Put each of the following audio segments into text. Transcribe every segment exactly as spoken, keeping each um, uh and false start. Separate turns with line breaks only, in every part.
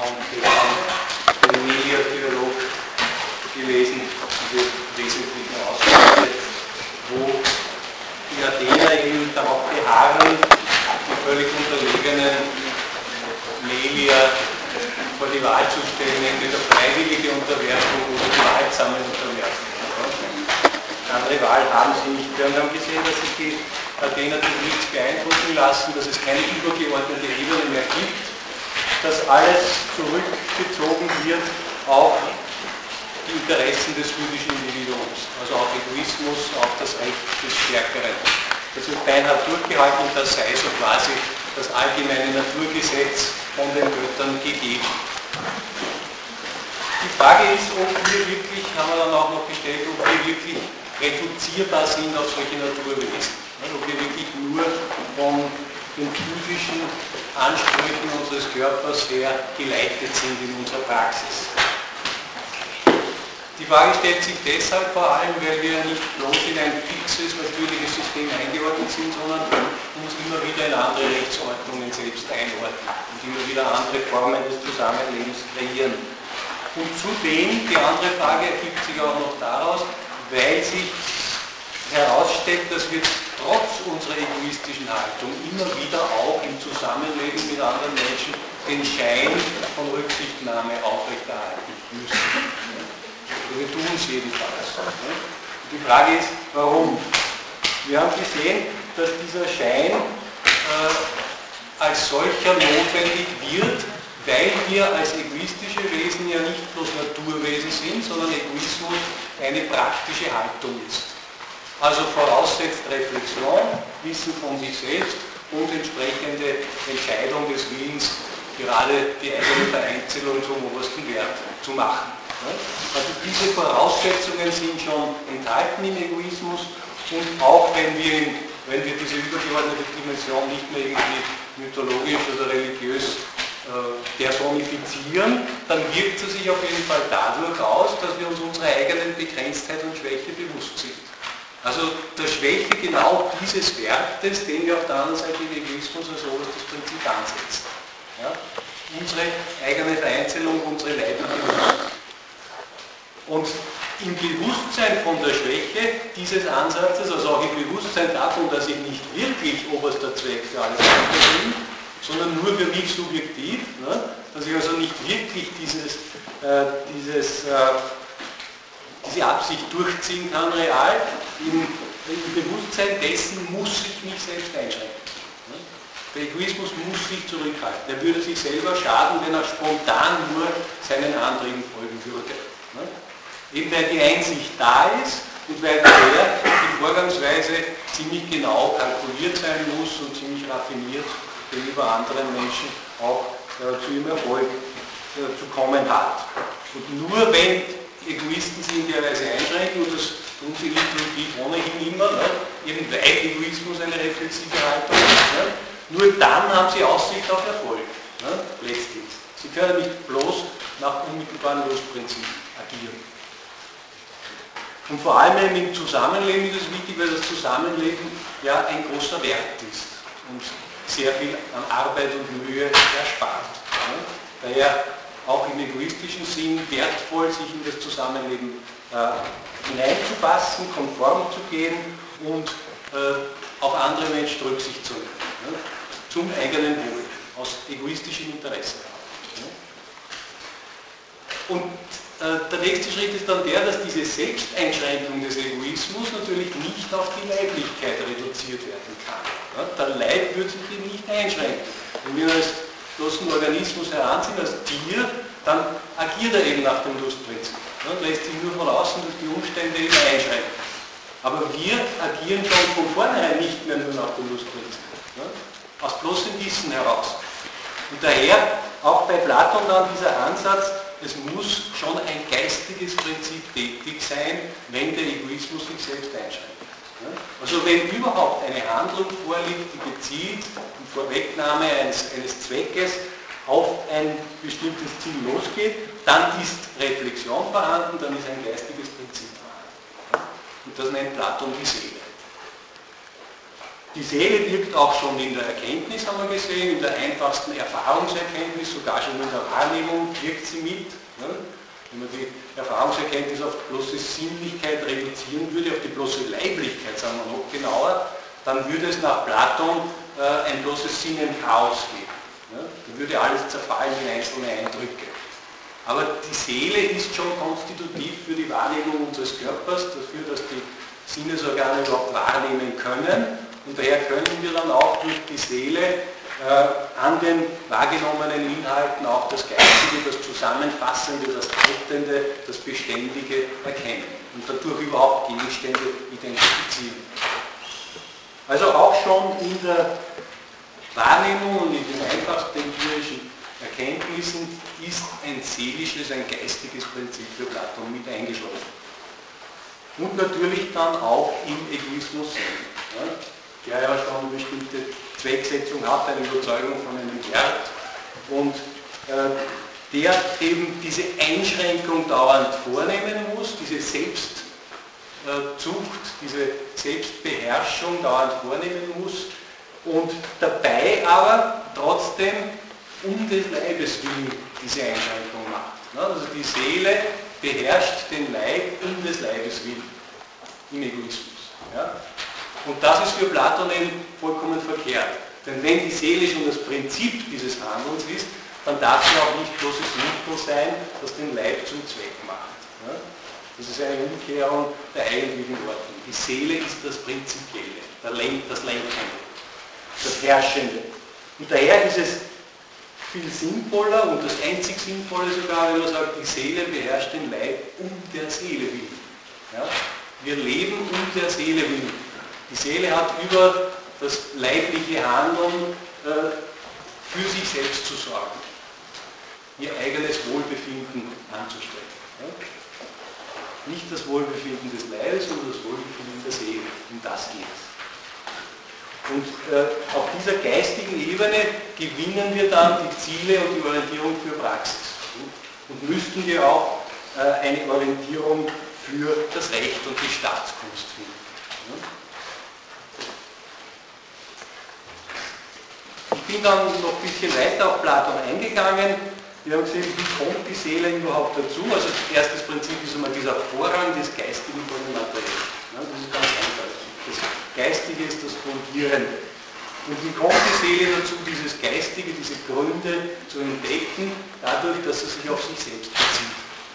ein Melia-Dialog gelesen, diese wesentlichen Ausschnitte, wo die Athener eben darauf beharren, die völlig unterlegenen Melia vor die Wahl zu stellen, entweder freiwillige Unterwerfung oder gewaltsame Unterwerfung. Andere Wahl haben sie nicht. Wir haben gesehen, dass sich die Athener durch nichts beeindrucken lassen, dass es keine übergeordnete Ebene mehr gibt, dass alles zurückgezogen wird auf die Interessen des jüdischen Individuums, also auf Egoismus, auf das Recht des Stärkeren. Das wird beinhart durchgehalten und das sei so quasi das allgemeine Naturgesetz von den Göttern gegeben. Die Frage ist, ob wir wirklich, haben wir dann auch noch gestellt, ob wir wirklich reduzierbar sind auf solche Naturwesen. Ob wir wirklich nur von den physischen Ansprüchen unseres Körpers her geleitet sind in unserer Praxis. Die Frage stellt sich deshalb vor allem, weil wir nicht bloß in ein fixes, natürliches System eingeordnet sind, sondern uns immer wieder in andere Rechtsordnungen selbst einordnen und immer wieder andere Formen des Zusammenlebens kreieren. Und zudem, die andere Frage ergibt sich auch noch daraus, weil sich herausstellt, dass wir trotz unserer egoistischen Haltung immer wieder auch im Zusammenleben mit anderen Menschen den Schein von Rücksichtnahme aufrechterhalten müssen. Wir tun es jedenfalls. Die Frage ist, warum? Wir haben gesehen, dass dieser Schein äh, als solcher notwendig wird, weil wir als egoistische Wesen ja nicht bloß Naturwesen sind, sondern Egoismus eine praktische Haltung ist. Also voraussetzt Reflexion, Wissen von sich selbst und entsprechende Entscheidung des Willens, gerade die eigene Vereinzelung zum obersten Wert zu machen. Also diese Voraussetzungen sind schon enthalten im Egoismus und auch wenn wir, wenn wir diese übergeordnete Dimension nicht mehr irgendwie mythologisch oder religiös personifizieren, dann wirkt es sich auf jeden Fall dadurch aus, dass wir uns unserer eigenen Begrenztheit und Schwäche bewusst sind. Also der Schwäche genau dieses Wertes, den wir auf der anderen Seite im Egoismus als oberstes Prinzip ansetzen. Ja? Unsere eigene Vereinzelung, unsere leibliche Lust. Und im Bewusstsein von der Schwäche dieses Ansatzes, also auch im Bewusstsein davon, dass ich nicht wirklich oberster Zweck für alles andere bin, sondern nur für mich subjektiv, ne? Dass ich also nicht wirklich dieses, äh, dieses, äh, diese Absicht durchziehen kann real, im, im Bewusstsein dessen muss ich mich selbst einschränken. Ne? Der Egoismus muss sich zurückhalten. Er würde sich selber schaden, wenn er spontan nur seinen Antrieben folgen würde. Ne? Eben weil die Einsicht da ist und weil der die Vorgangsweise ziemlich genau kalkuliert sein muss und ziemlich raffiniert gegenüber anderen Menschen auch äh, zu ihrem Erfolg äh, zu kommen hat. Und nur wenn Egoisten sich in der Weise einschränken, und das tun sie intuitiv ohnehin immer, ne, eben weil Egoismus eine reflexive Haltung ist, ne, nur dann haben sie Aussicht auf Erfolg, ne, letztlich. Sie können nicht bloß nach unmittelbaren Lustprinzip agieren. Und vor allem im Zusammenleben ist es wichtig, weil das Zusammenleben ja ein großer Wert ist und sehr viel an Arbeit und Mühe erspart. Ja? Daher auch im egoistischen Sinn wertvoll, sich in das Zusammenleben äh, hineinzupassen, konform zu gehen und äh, auf andere Menschen Rücksicht zu nehmen. Ja? Zum eigenen Wohl, aus egoistischem Interesse. Ja? Und äh, der nächste Schritt ist dann der, dass diese Selbsteinschränkung des Egoismus natürlich nicht auf die Leiblichkeit reduziert werden kann. Ja, der Leib wird sich eben nicht einschränken. Wenn wir als bloßen Organismus heranziehen, als Tier, dann agiert er eben nach dem Lustprinzip. Ja, lässt sich nur von außen durch die Umstände eben einschränken. Aber wir agieren schon von vornherein nicht mehr nur nach dem Lustprinzip. Ja, aus bloßem Wissen heraus. Und daher auch bei Platon dann dieser Ansatz, es muss schon ein geistiges Prinzip tätig sein, wenn der Egoismus sich selbst einschränkt. Also wenn überhaupt eine Handlung vorliegt, die gezielt in Vorwegnahme eines, eines Zweckes auf ein bestimmtes Ziel losgeht, dann ist Reflexion vorhanden, dann ist ein geistiges Prinzip vorhanden. Und das nennt Platon die Seele. die Seele wirkt auch schon in der Erkenntnis, haben wir gesehen, in der einfachsten Erfahrungserkenntnis, sogar schon in der Wahrnehmung wirkt sie mit. Ne? Wenn man die Erfahrungserkenntnis auf bloße Sinnlichkeit reduzieren würde, auf die bloße Leiblichkeit, sagen wir noch genauer, dann würde es nach Platon äh, ein bloßes Sinnenchaos geben. Ne? Da würde alles zerfallen in einzelne Eindrücke. Aber die Seele ist schon konstitutiv für die Wahrnehmung unseres Körpers, dafür, dass die Sinnesorgane überhaupt wahrnehmen können. Und daher können wir dann auch durch die Seele äh, an den wahrgenommenen Inhalten auch das Geistige, das Zusammenfassende, das Haltende, das Beständige erkennen und dadurch überhaupt Gegenstände identifizieren. Also auch schon in der Wahrnehmung und in den einfachsten empirischen Erkenntnissen ist ein seelisches, ein geistiges Prinzip für Platon mit eingeschlossen. Und natürlich dann auch im Egoismus selbst, ja, der ja schon eine bestimmte Zwecksetzung hat, eine Überzeugung von einem Wert und äh, der eben diese Einschränkung dauernd vornehmen muss, diese Selbstzucht, diese Selbstbeherrschung dauernd vornehmen muss und dabei aber trotzdem um des Leibes willen diese Einschränkung macht. Also die Seele beherrscht den Leib um des Leibes willen im Egoismus. Ja? Und das ist für Platon eben vollkommen verkehrt. Denn wenn die Seele schon das Prinzip dieses Handelns ist, dann darf sie auch nicht bloßes Mittel sein, das den Leib zum Zweck macht. Ja? Das ist eine Umkehrung der eigentlichen Ordnung. Die Seele ist das Prinzipielle, das Lenkende, das Herrschende. Und daher ist es viel sinnvoller und das einzig Sinnvolle sogar, wenn man sagt, die Seele beherrscht den Leib um der Seele willen. Ja? Wir leben um der Seele willen. Die Seele hat über das leibliche Handeln äh, für sich selbst zu sorgen, ihr eigenes Wohlbefinden anzustrengen. Ja? Nicht das Wohlbefinden des Leibes, sondern das Wohlbefinden der Seele. Um das geht es. Und äh, auf dieser geistigen Ebene gewinnen wir dann die Ziele und die Orientierung für Praxis. Und müssten wir auch äh, eine Orientierung für das Recht und die Staatskunst finden. Ich bin dann noch ein bisschen weiter auf Platon eingegangen. Wir haben gesehen, wie kommt die Seele überhaupt dazu? Also das erste Prinzip ist einmal dieser Vorrang des Geistigen vor dem Materiellen. Das ist ganz einfach. Das Geistige ist das Fundierende. Und wie kommt die Seele dazu, dieses Geistige, diese Gründe zu entdecken, dadurch, dass sie sich auf sich selbst bezieht.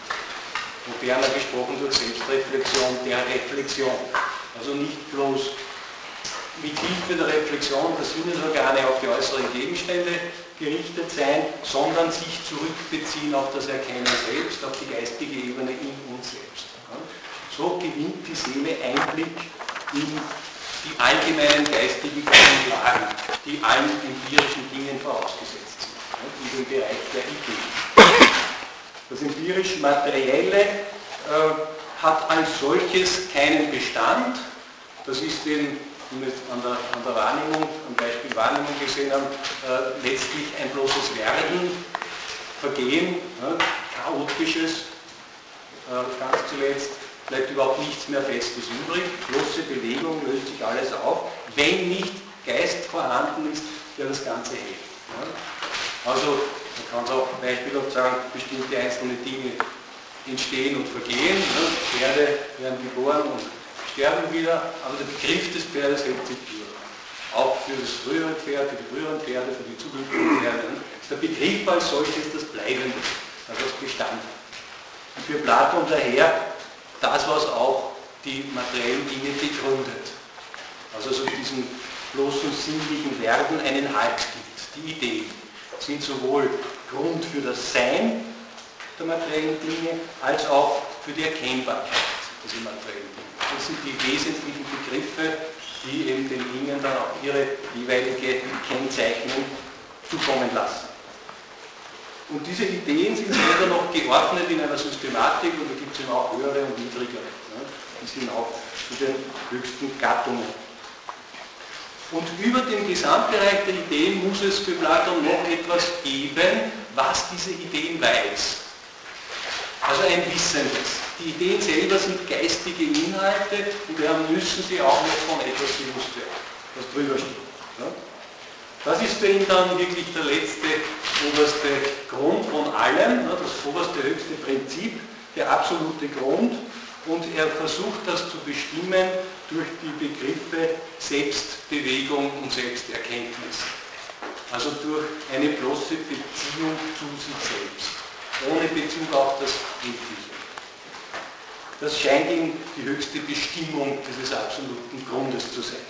Moderner gesprochen durch Selbstreflexion, der Reflexion. Also nicht bloß mit Hilfe der Reflexion der Sinnesorgane auf die äußeren Gegenstände gerichtet sein, sondern sich zurückbeziehen auf das Erkennen selbst, auf die geistige Ebene in uns selbst. So gewinnt die Seele Einblick in die allgemeinen geistigen Grundlagen, die allen empirischen Dingen vorausgesetzt sind, in dem Bereich der Ideen. Das empirisch-materielle äh, hat als solches keinen Bestand. Das ist eben, wie wir an der, an der Wahrnehmung, am Beispiel Wahrnehmung gesehen haben, äh, letztlich ein bloßes Werden, Vergehen, äh, chaotisches, äh, ganz zuletzt bleibt überhaupt nichts mehr Festes übrig, bloße Bewegung, löst sich alles auf, wenn nicht Geist vorhanden ist, der das Ganze hält. Ja? Also man kann es auch beispielhaft sagen, bestimmte einzelne Dinge entstehen und vergehen. Ne? Pferde werden geboren und sterben wieder, aber der Begriff des Pferdes hält sich durch. Auch für das frühere Pferd, für die früheren Pferde, für die zukünftigen Pferde. Ne? Der Begriff als solches das Bleibende, also das Bestand. Und für Platon daher das, was auch die materiellen Dinge begründet. Also so diesem bloßen sinnlichen Werden einen Halt gibt. Die Ideen sind sowohl Grund für das Sein der materiellen Dinge, als auch für die Erkennbarkeit dieser materiellen Dinge. Das sind die wesentlichen Begriffe, die eben den Dingen dann auch ihre jeweilige Kennzeichnung zukommen lassen. Und diese Ideen sind später noch geordnet in einer Systematik und da gibt es eben auch höhere und niedrigere. Ne? Die sind auch zu den höchsten Gattungen. Und über den Gesamtbereich der Ideen muss es für Platon noch etwas geben, was diese Ideen weiß. Also ein Wissendes. Die Ideen selber sind geistige Inhalte und daher müssen sie auch noch von etwas gewusst werden. was drüber steht. Ja? Das ist für ihn dann wirklich der letzte, oberste Grund von allem, ja, das oberste, höchste Prinzip, der absolute Grund, und er versucht das zu bestimmen durch die Begriffe Selbstbewegung und Selbsterkenntnis. Also durch eine bloße Beziehung zu sich selbst, ohne Bezug auf das Endliche. Das scheint ihm die höchste Bestimmung dieses absoluten Grundes zu sein.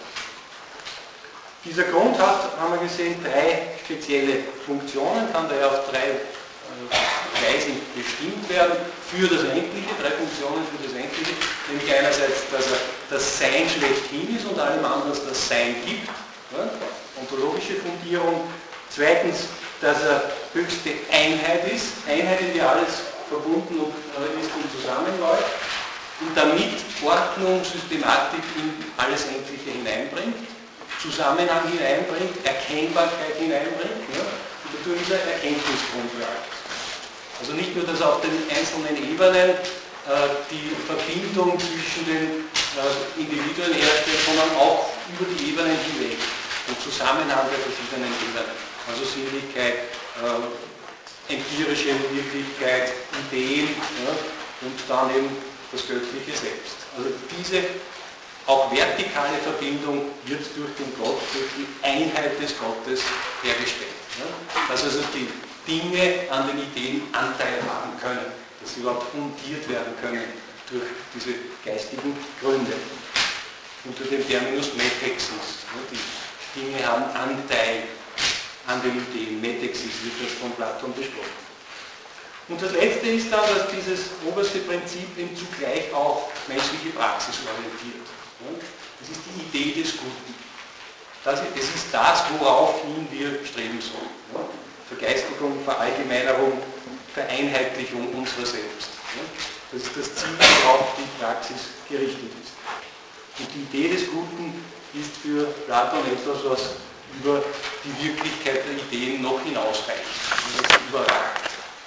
Dieser Grund hat, haben wir gesehen, drei spezielle Funktionen, kann daher auf drei äh, Weisen bestimmt werden für das Endliche, drei Funktionen für das Endliche, nämlich einerseits, dass er das Sein schlechthin ist und allem anderen das Sein gibt, ja, ontologische Fundierung. Zweitens, dass er höchste Einheit ist, Einheit, in der alles verbunden und, äh, ist und zusammenläuft und damit Ordnung, Systematik in alles Endliche hineinbringt, Zusammenhang hineinbringt, Erkennbarkeit hineinbringt, ja, und dadurch ist er Erkenntnisgrund für alles. Also nicht nur, dass er auf den einzelnen Ebenen äh, die Verbindung zwischen den äh, Individuen herstellt, sondern auch über die Ebenen hinweg, den Zusammenhang der verschiedenen Ebenen. Also Sinnlichkeit, äh, empirische Wirklichkeit, Ideen, ja, und dann eben das göttliche Selbst. Also diese auch vertikale Verbindung wird durch den Gott, durch die Einheit des Gottes hergestellt. Ja? Dass also die Dinge an den Ideen Anteil haben können, dass sie überhaupt fundiert werden können durch diese geistigen Gründe. Unter dem Terminus Metexis. Ja? Die Dinge haben Anteil an den Ideen. Metexis wird das von Platon besprochen. Und das Letzte ist dann, dass dieses oberste Prinzip eben zugleich auch menschliche Praxis orientiert. Das ist die Idee des Guten. Das ist, es ist das, worauf hin wir streben sollen. Vergeistigung, Verallgemeinerung, Vereinheitlichung unserer selbst. Das ist das Ziel, worauf die Praxis gerichtet ist. Und die Idee des Guten ist für Platon etwas, was über die Wirklichkeit der Ideen noch hinausreicht, das überragt.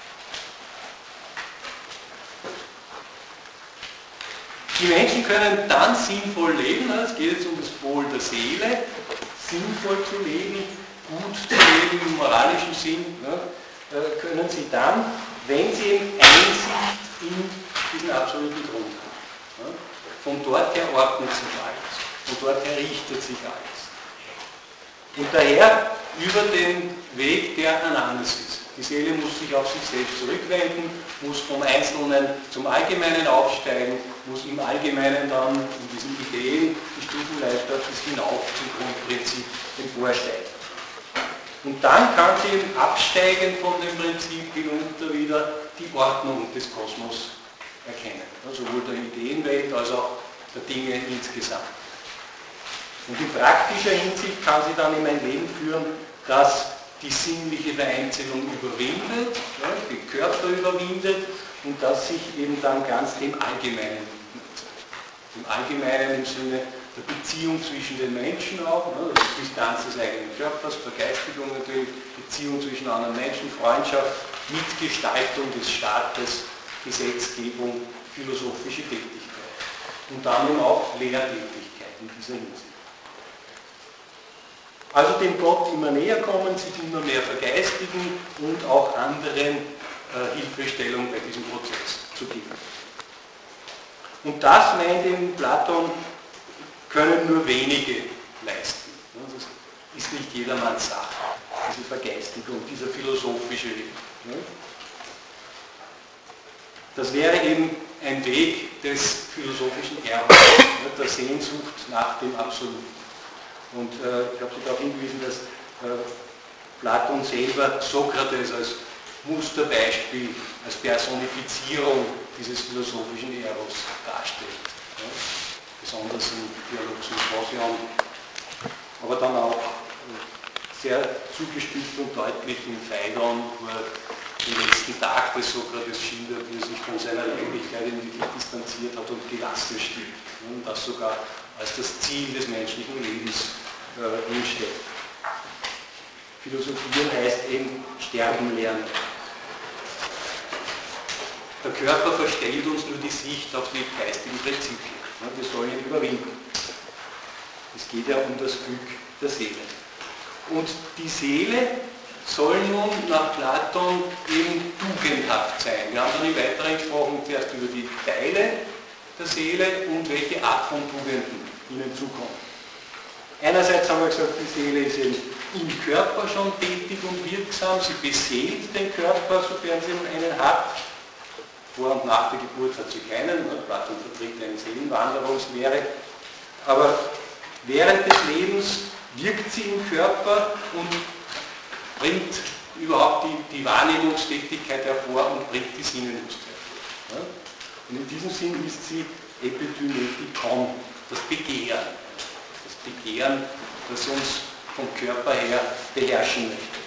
Die Menschen können dann sinnvoll leben, es geht jetzt um das Wohl der Seele, sinnvoll zu leben, gut zu leben im moralischen Sinn, ja, können sie dann, wenn sie eben Einsicht in diesen absoluten Grund haben. Ja. Von dort her ordnet sich alles, von dort her richtet sich alles. Und daher über den Weg, der an anders ist. Die Seele muss sich auf sich selbst zurückwenden, muss vom Einzelnen zum Allgemeinen aufsteigen, muss im Allgemeinen dann in diesen Ideen die Stufenleiter bis hinauf zum Grundprinzip emporsteigen. Und dann kann sie eben absteigend von dem Prinzip hinunter wieder die Ordnung des Kosmos erkennen. Sowohl der Ideenwelt als auch der Dinge insgesamt. Und in praktischer Hinsicht kann sie dann in ein Leben führen, das die sinnliche Vereinzelung überwindet, ja, den Körper überwindet und das sich eben dann ganz dem Allgemeinen widmet. Dem Allgemeinen im Sinne der Beziehung zwischen den Menschen auch, ne, das Distanz des eigenen Körpers, Vergeistigung natürlich, Beziehung zwischen anderen Menschen, Freundschaft, Mitgestaltung des Staates, Gesetzgebung, philosophische Tätigkeit. Und dann eben auch Lehrtätigkeit in dieser Hinsicht. Also dem Gott immer näher kommen, sich immer mehr vergeistigen und auch anderen äh, Hilfestellung bei diesem Prozess zu geben. Und das, meint eben Platon, können nur wenige leisten. Das ist nicht jedermanns Sache, diese Vergeistigung, dieser philosophische Weg. Das wäre eben ein Weg des philosophischen Erbes, der Sehnsucht nach dem Absoluten. Und äh, ich habe Sie darauf hingewiesen, dass äh, Platon selber Sokrates als Musterbeispiel, als Personifizierung dieses philosophischen Eros darstellt. Ja? Besonders im Dialogsymposion, aber dann auch äh, sehr zugespitzt und deutlich im Phaidon, wo er den letzten Tag des Sokrates schildert, wie er sich von seiner Leiblichkeit wirklich distanziert hat und gelassen stirbt. Und das sogar als das Ziel des menschlichen Lebens äh, hinstellt. Philosophieren heißt eben sterben lernen. Der Körper verstellt uns nur die Sicht auf die geistigen Prinzipien. Ja, wir sollen ihn überwinden. Es geht ja um das Glück der Seele. Und die Seele soll nun nach Platon eben tugendhaft sein. Wir haben dann im Weiteren gesprochen zuerst über die Teile der Seele und welche Art von Tugenden ihnen zukommen. Einerseits haben wir gesagt, die Seele ist eben im Körper schon tätig und wirksam, sie beseelt den Körper, sofern sie einen hat. Vor und nach der Geburt hat sie keinen, Platon vertritt eine Seelenwanderungslehre, aber während des Lebens wirkt sie im Körper und bringt überhaupt die, die Wahrnehmungstätigkeit hervor und bringt die Sinnenlust hervor. Und in diesem Sinn ist sie Epidymetikon, das Begehren. Das Begehren, das uns vom Körper her beherrschen möchte.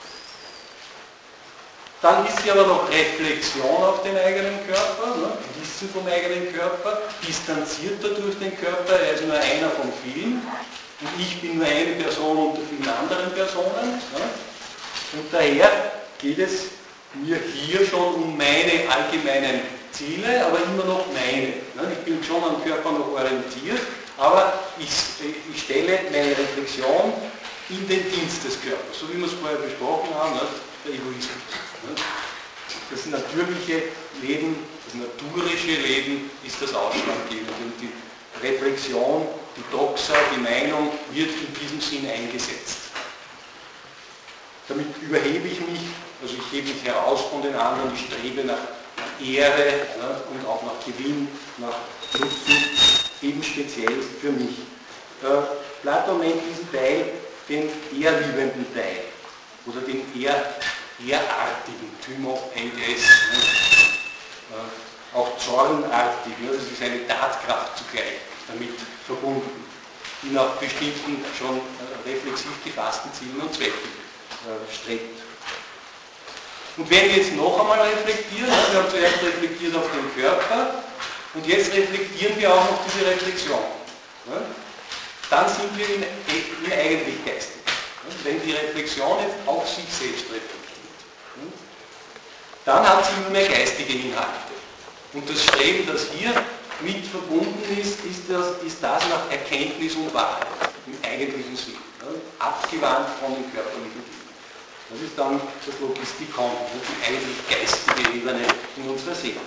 Dann ist sie aber noch Reflexion auf den eigenen Körper, ne? Wissen vom eigenen Körper, distanziert dadurch den Körper, er ist nur einer von vielen und ich bin nur eine Person unter vielen anderen Personen. Ne? Und daher geht es mir hier schon um meine allgemeinen Ziele, aber immer noch meine. Ne? Ich bin schon am Körper noch orientiert, aber ich, ich stelle meine Reflexion in den Dienst des Körpers, so wie wir es vorher besprochen haben, ne? Der Egoismus. Ne? Das natürliche Leben, das naturische Leben ist das Ausschlaggebende und die Reflexion, die Doxa, die Meinung wird in diesem Sinn eingesetzt. Damit überhebe ich mich, also ich hebe mich heraus von den anderen, ich strebe nach, nach Ehre, ne? Und auch nach Gewinn, nach Nutzen, eben speziell für mich. Äh, Platon nennt diesen Teil den ehrliebenden Teil oder den ehr, ehrartigen, Thymo Endes, ne? äh, auch zornartig, ne? Das ist eine Tatkraft zugleich damit verbunden, die nach bestimmten schon äh, reflexiv gefassten Zielen und Zwecken äh, strebt. Und wenn wir jetzt noch einmal reflektieren, also wir haben zuerst reflektiert auf den Körper und jetzt reflektieren wir auch noch diese Reflexion. Ne? Dann sind wir in, in eigentlich geistig. Wenn die Reflexion jetzt auf sich selbst reflektiert, dann hat sie nur mehr geistige Inhalte. Und das Streben, das hier mit verbunden ist, ist das, ist das nach Erkenntnis und Wahrheit, im eigentlichen Sinn, abgewandt von den körperlichen Dingen. Das ist dann das Logistikon, die eigentlich geistige Ebene in unserer Seele.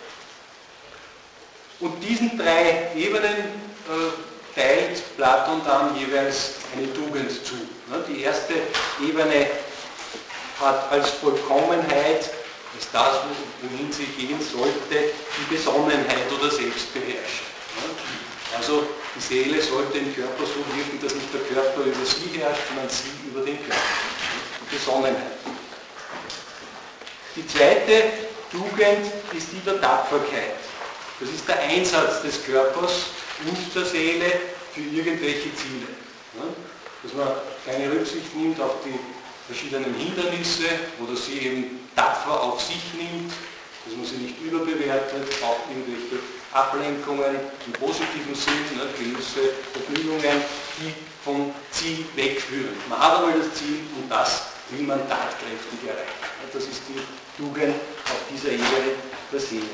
Und diesen drei Ebenen äh, teilt Platon dann jeweils eine Tugend zu. Die erste Ebene hat als Vollkommenheit, als das, wohin sie gehen sollte, die Besonnenheit oder Selbstbeherrschung. Also die Seele sollte im Körper so wirken, dass nicht der Körper über sie herrscht, sondern sie über den Körper. Die Besonnenheit. Die zweite Tugend ist die der Tapferkeit. Das ist der Einsatz des Körpers und der Seele für irgendwelche Ziele. Dass man keine Rücksicht nimmt auf die verschiedenen Hindernisse oder sie eben tapfer auf sich nimmt, dass man sie nicht überbewertet, auch irgendwelche Ablenkungen im positiven Sinn, ne, Genüsse, Vergnügungen, die vom Ziel wegführen. Man hat einmal das Ziel und das will man tatkräftig erreichen. Das ist die Tugend auf dieser Ebene der Seele.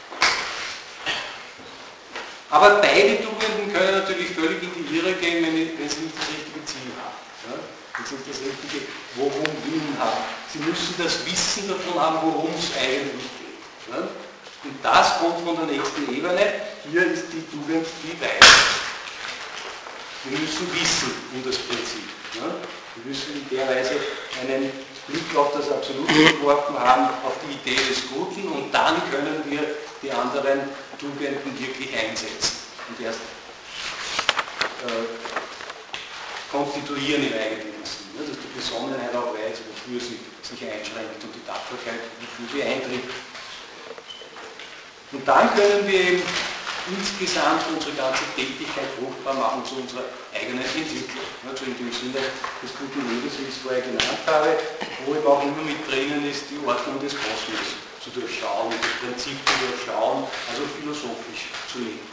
Aber beide Tugenden können natürlich völlig in die Irre gehen, wenn, wenn sie nicht das richtige Ziel haben. Ja? Wenn sie nicht das richtige Worum Willen haben. Sie müssen das Wissen davon haben, worum es eigentlich geht. Ja? Und das kommt von der nächsten Ebene. Hier ist die Tugend die Weisheit. Wir müssen wissen um das Prinzip. Ja? Wir müssen in der Weise einen Blick auf das Absolute geworfen haben, auf die Idee des Guten und dann können wir die anderen Tugenden wirklich einsetzen und erst äh, konstituieren im eigentlichen Sinn. Ne? Dass die Besonnenheit auch weiß, wofür sie sich einschränkt und die Tapferkeit, wofür sie eintritt. Und dann können wir eben insgesamt unsere ganze Tätigkeit fruchtbar machen zu unserer eigenen Entwicklung. Also in dem Sinne des guten Lebens, wie ich es vorher genannt habe, wo eben auch immer mit drinnen ist, die Ordnung des Kosmos zu durchschauen, das Prinzip zu durchschauen, also philosophisch zu leben.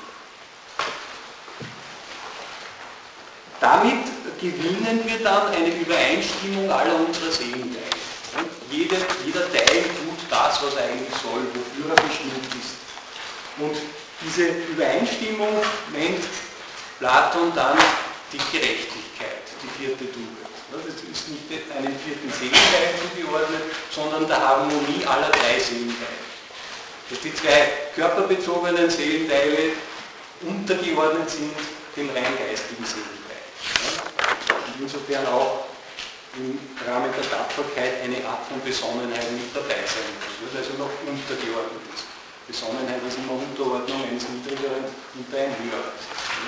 Damit gewinnen wir dann eine Übereinstimmung aller unserer Seelenteile. Jeder, jeder Teil tut das, was er eigentlich soll, wofür er bestimmt ist. Und diese Übereinstimmung nennt Platon dann die Gerechtigkeit, die vierte Tugend. Das ist nicht einem vierten Seelenteil zugeordnet, sondern der Harmonie aller drei Seelenteile. Dass die zwei körperbezogenen Seelenteile untergeordnet sind dem rein geistigen Seelenteil. Und insofern auch im Rahmen der Tapferkeit eine Art von Besonnenheit mit dabei sein muss, also noch untergeordnet ist. Besonnenheit ist immer Unterordnung eines niedrigeren unter ein höheres.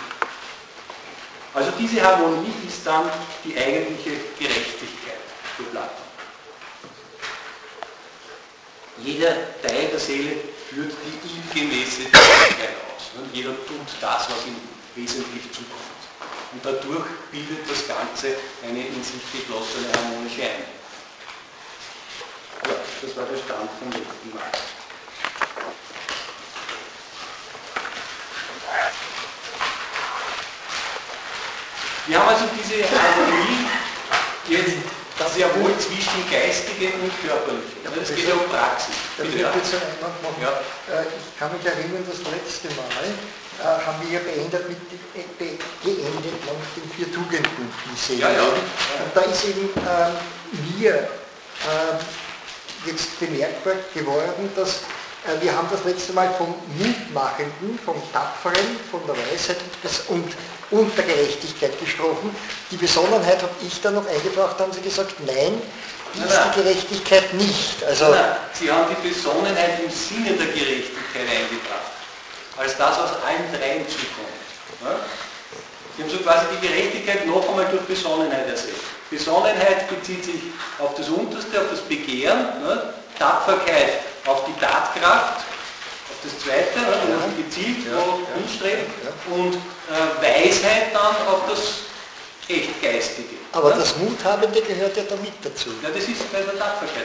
Also diese Harmonie ist dann die eigentliche Gerechtigkeit für Platon. Jeder Teil der Seele führt die ihm gemäße Tätigkeit aus. Jeder tut das, was ihm wesentlich zukommt. Und dadurch bildet das Ganze eine in sich geschlossene harmonische Einheit. Ja, das war der Stand vom letzten Mal. Wir haben also diese Harmonie jetzt sehr wohl zwischen Geistigem und Körperlichem. Es geht ja um Praxis.
Darf ich kurz einen Einwand machen? Ja. Ich kann mich erinnern, das letzte Mal äh, haben wir ja beendet mit, die, be, geendet mit den vier Tugenden, die Seele.
Ja, ja.
Und da ist eben äh, mir äh, jetzt bemerkbar geworden, dass äh, wir haben das letzte Mal vom Mutmachenden, vom Tapferen, von der Weisheit und und der Gerechtigkeit gesprochen. Die Besonnenheit habe ich da noch eingebracht, haben Sie gesagt, nein, die ist die Gerechtigkeit nicht. Also
nein, Sie haben die Besonnenheit im Sinne der Gerechtigkeit eingebracht, als das aus allen dreien zukommt. Ja? Sie haben so quasi die Gerechtigkeit noch einmal durch Besonnenheit ersetzt. Besonnenheit bezieht sich auf das Unterste, auf das Begehren, ja? Tapferkeit auf die Tatkraft, das zweite, ja, wo man gezielt ja, wo ja, hinstrebt, ja. Und äh, Weisheit dann auf das echt Geistige.
Aber
ja?
Das Muthabende gehört ja da mit dazu.
Ja, das ist bei der Tapferkeit.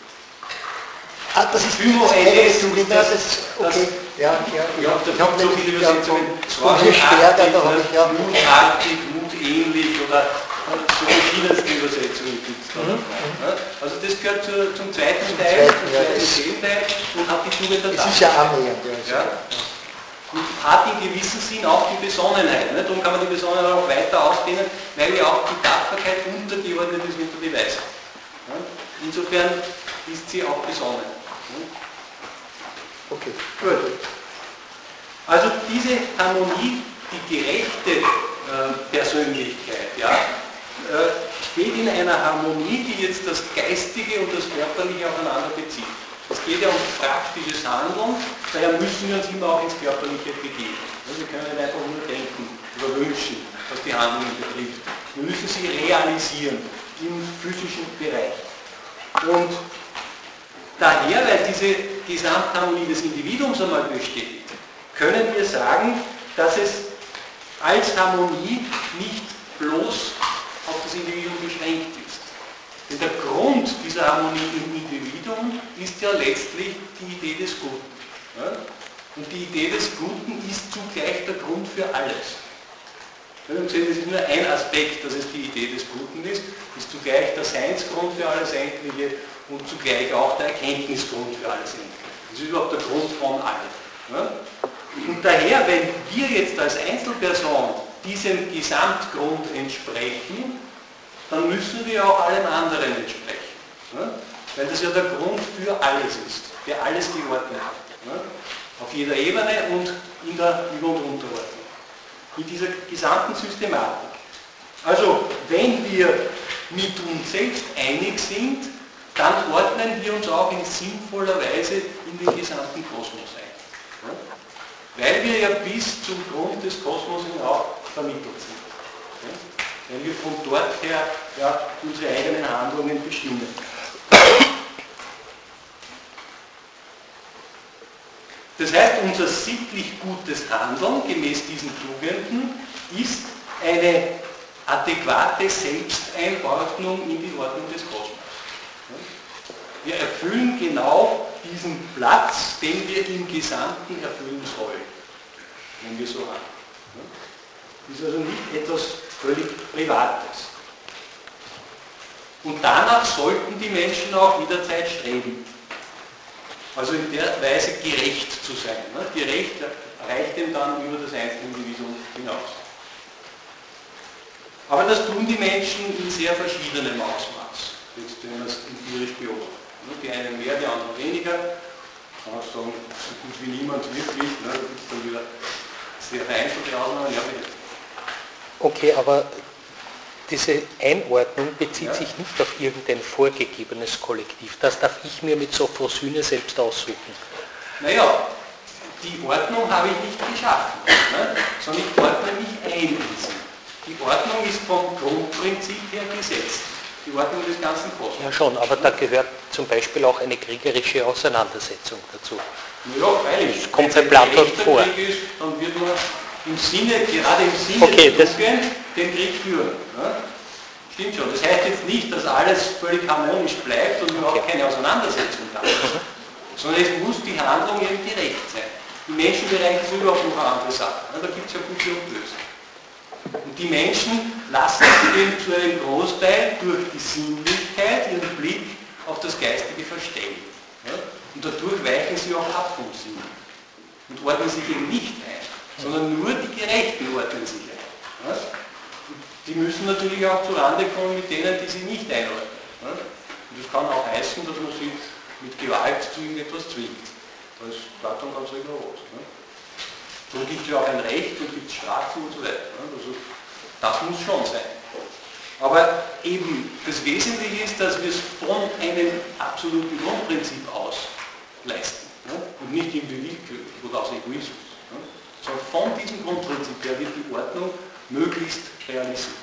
Ah, das ist Hymo
das,
das, das, okay. Ja, ja,
ja, da ich habe so viele Übersetzungen.
Sorgenartig,
mutartig, mutähnlich oder so verschiedenste Übersetzungen gibt es da. Mhm. Ja? Also das gehört zu, zum zweiten zum Teil, zum zweiten Seelenteil und hat die Tugend der Tapferkeit.
Es ist ja annähernd. Ja.
Und hat in gewissem Sinn auch die Besonnenheit. Ne? Darum kann man die Besonnenheit auch weiter ausdehnen, weil ja auch die Tapferkeit untergeordnet ist unter die Weisheit. Ja? Insofern ist sie auch besonnen. Ja?
Okay.
Gut. Also diese Harmonie, die gerechte äh, Persönlichkeit, ja, äh, steht in einer Harmonie, die jetzt das Geistige und das Körperliche aufeinander bezieht. Es geht ja um praktisches Handeln, daher müssen wir uns immer auch ins Körperliche begeben. Wir können nicht einfach nur denken oder wünschen, was die Handlungen betrifft. Wir müssen sie realisieren im physischen Bereich. Und daher, weil diese Gesamtharmonie des Individuums einmal besteht, können wir sagen, dass es als Harmonie nicht bloß auf das Individuum beschränkt ist. Denn der Grund dieser Harmonie im Individuum ist ja letztlich die Idee des Guten. Ja? Und die Idee des Guten ist zugleich der Grund für alles. Wir haben gesehen, das ist nur ein Aspekt, dass es die Idee des Guten ist, ist zugleich der Seinsgrund für alles Endliche und zugleich auch der Erkenntnisgrund für alles Endliche. Das ist überhaupt der Grund von allem. Ja? Und daher, wenn wir jetzt als Einzelperson diesem Gesamtgrund entsprechen, dann müssen wir auch allem anderen entsprechen. Ja? Weil das ja der Grund für alles ist, der alles geordnet hat. Ja? Auf jeder Ebene und in der Über- und Unterordnung. Mit dieser gesamten Systematik. Also, wenn wir mit uns selbst einig sind, dann ordnen wir uns auch in sinnvoller Weise in den gesamten Kosmos ein. Ja? Weil wir ja bis zum Grund des Kosmos auch vermittelt sind. Ja? Weil wir von dort her ja, unsere eigenen Handlungen bestimmen. Das heißt, unser sittlich gutes Handeln gemäß diesen Tugenden ist eine adäquate Selbsteinordnung in die Ordnung des Kosmos. Wir erfüllen genau diesen Platz, den wir im Gesamten erfüllen sollen, wenn wir so handeln. Das ist also nicht etwas völlig Privates. Und danach sollten die Menschen auch jederzeit streben. Also in der Weise gerecht zu sein. Gerecht reicht ihm dann über das Einzelindividuum hinaus. Aber das tun die Menschen in sehr verschiedenem Ausmaß, jetzt wenn man es empirisch beobachtet. Die einen mehr, die anderen weniger. Kann man sagen, so gut wie niemand wirklich. Ne? Da gibt es dann wieder sehr vereinzelte Ausnahmen. Ja, bitte.
Okay, aber diese Einordnung bezieht ja. sich nicht auf irgendein vorgegebenes Kollektiv. Das darf ich mir mit Sophrosyne selbst aussuchen.
Naja, die Ordnung habe ich nicht geschaffen, ne? Sondern ich ordne mich ein in sie. Die Ordnung ist vom Grundprinzip her gesetzt. Die Ordnung des ganzen Kosmos.
Ja schon, aber da gehört zum Beispiel auch eine kriegerische Auseinandersetzung dazu.
Naja, freilich.
Das kommt bei Platon vor.
Krieg ist, dann wird man im Sinne, gerade im Sinne
okay,
der Tugend, den Krieg führen. Ne? Stimmt schon. Das heißt jetzt nicht, dass alles völlig harmonisch bleibt und überhaupt okay. keine Auseinandersetzung da ist. Mhm. Sondern es muss die Handlung eben gerecht sein. Im Menschenbereich ist überhaupt noch eine andere Sache. Ne? Da gibt es ja Gute und Böse. Und die Menschen lassen sich eben zu einem Großteil durch die Sinnlichkeit ihren Blick auf das Geistige verstellen. Ja? Und dadurch weichen sie auch ab vom Sinn und ordnen sich eben nicht ein, sondern nur die Gerechten ordnen sich ein. Ja? Die müssen natürlich auch zurande kommen mit denen, die sie nicht einordnen. Ja? Und das kann auch heißen, dass man sie mit Gewalt zu irgendetwas zwingt. Da ist Platon ganz rigoros. Ja? So gibt es ja auch ein Recht und gibt es Strafen und so weiter. Also das muss schon sein. Aber eben das Wesentliche ist, dass wir es von einem absoluten Grundprinzip aus leisten. Und nicht irgendwie willkürlich oder aus Egoismus. Sondern von diesem Grundprinzip her wird die Ordnung möglichst realisiert.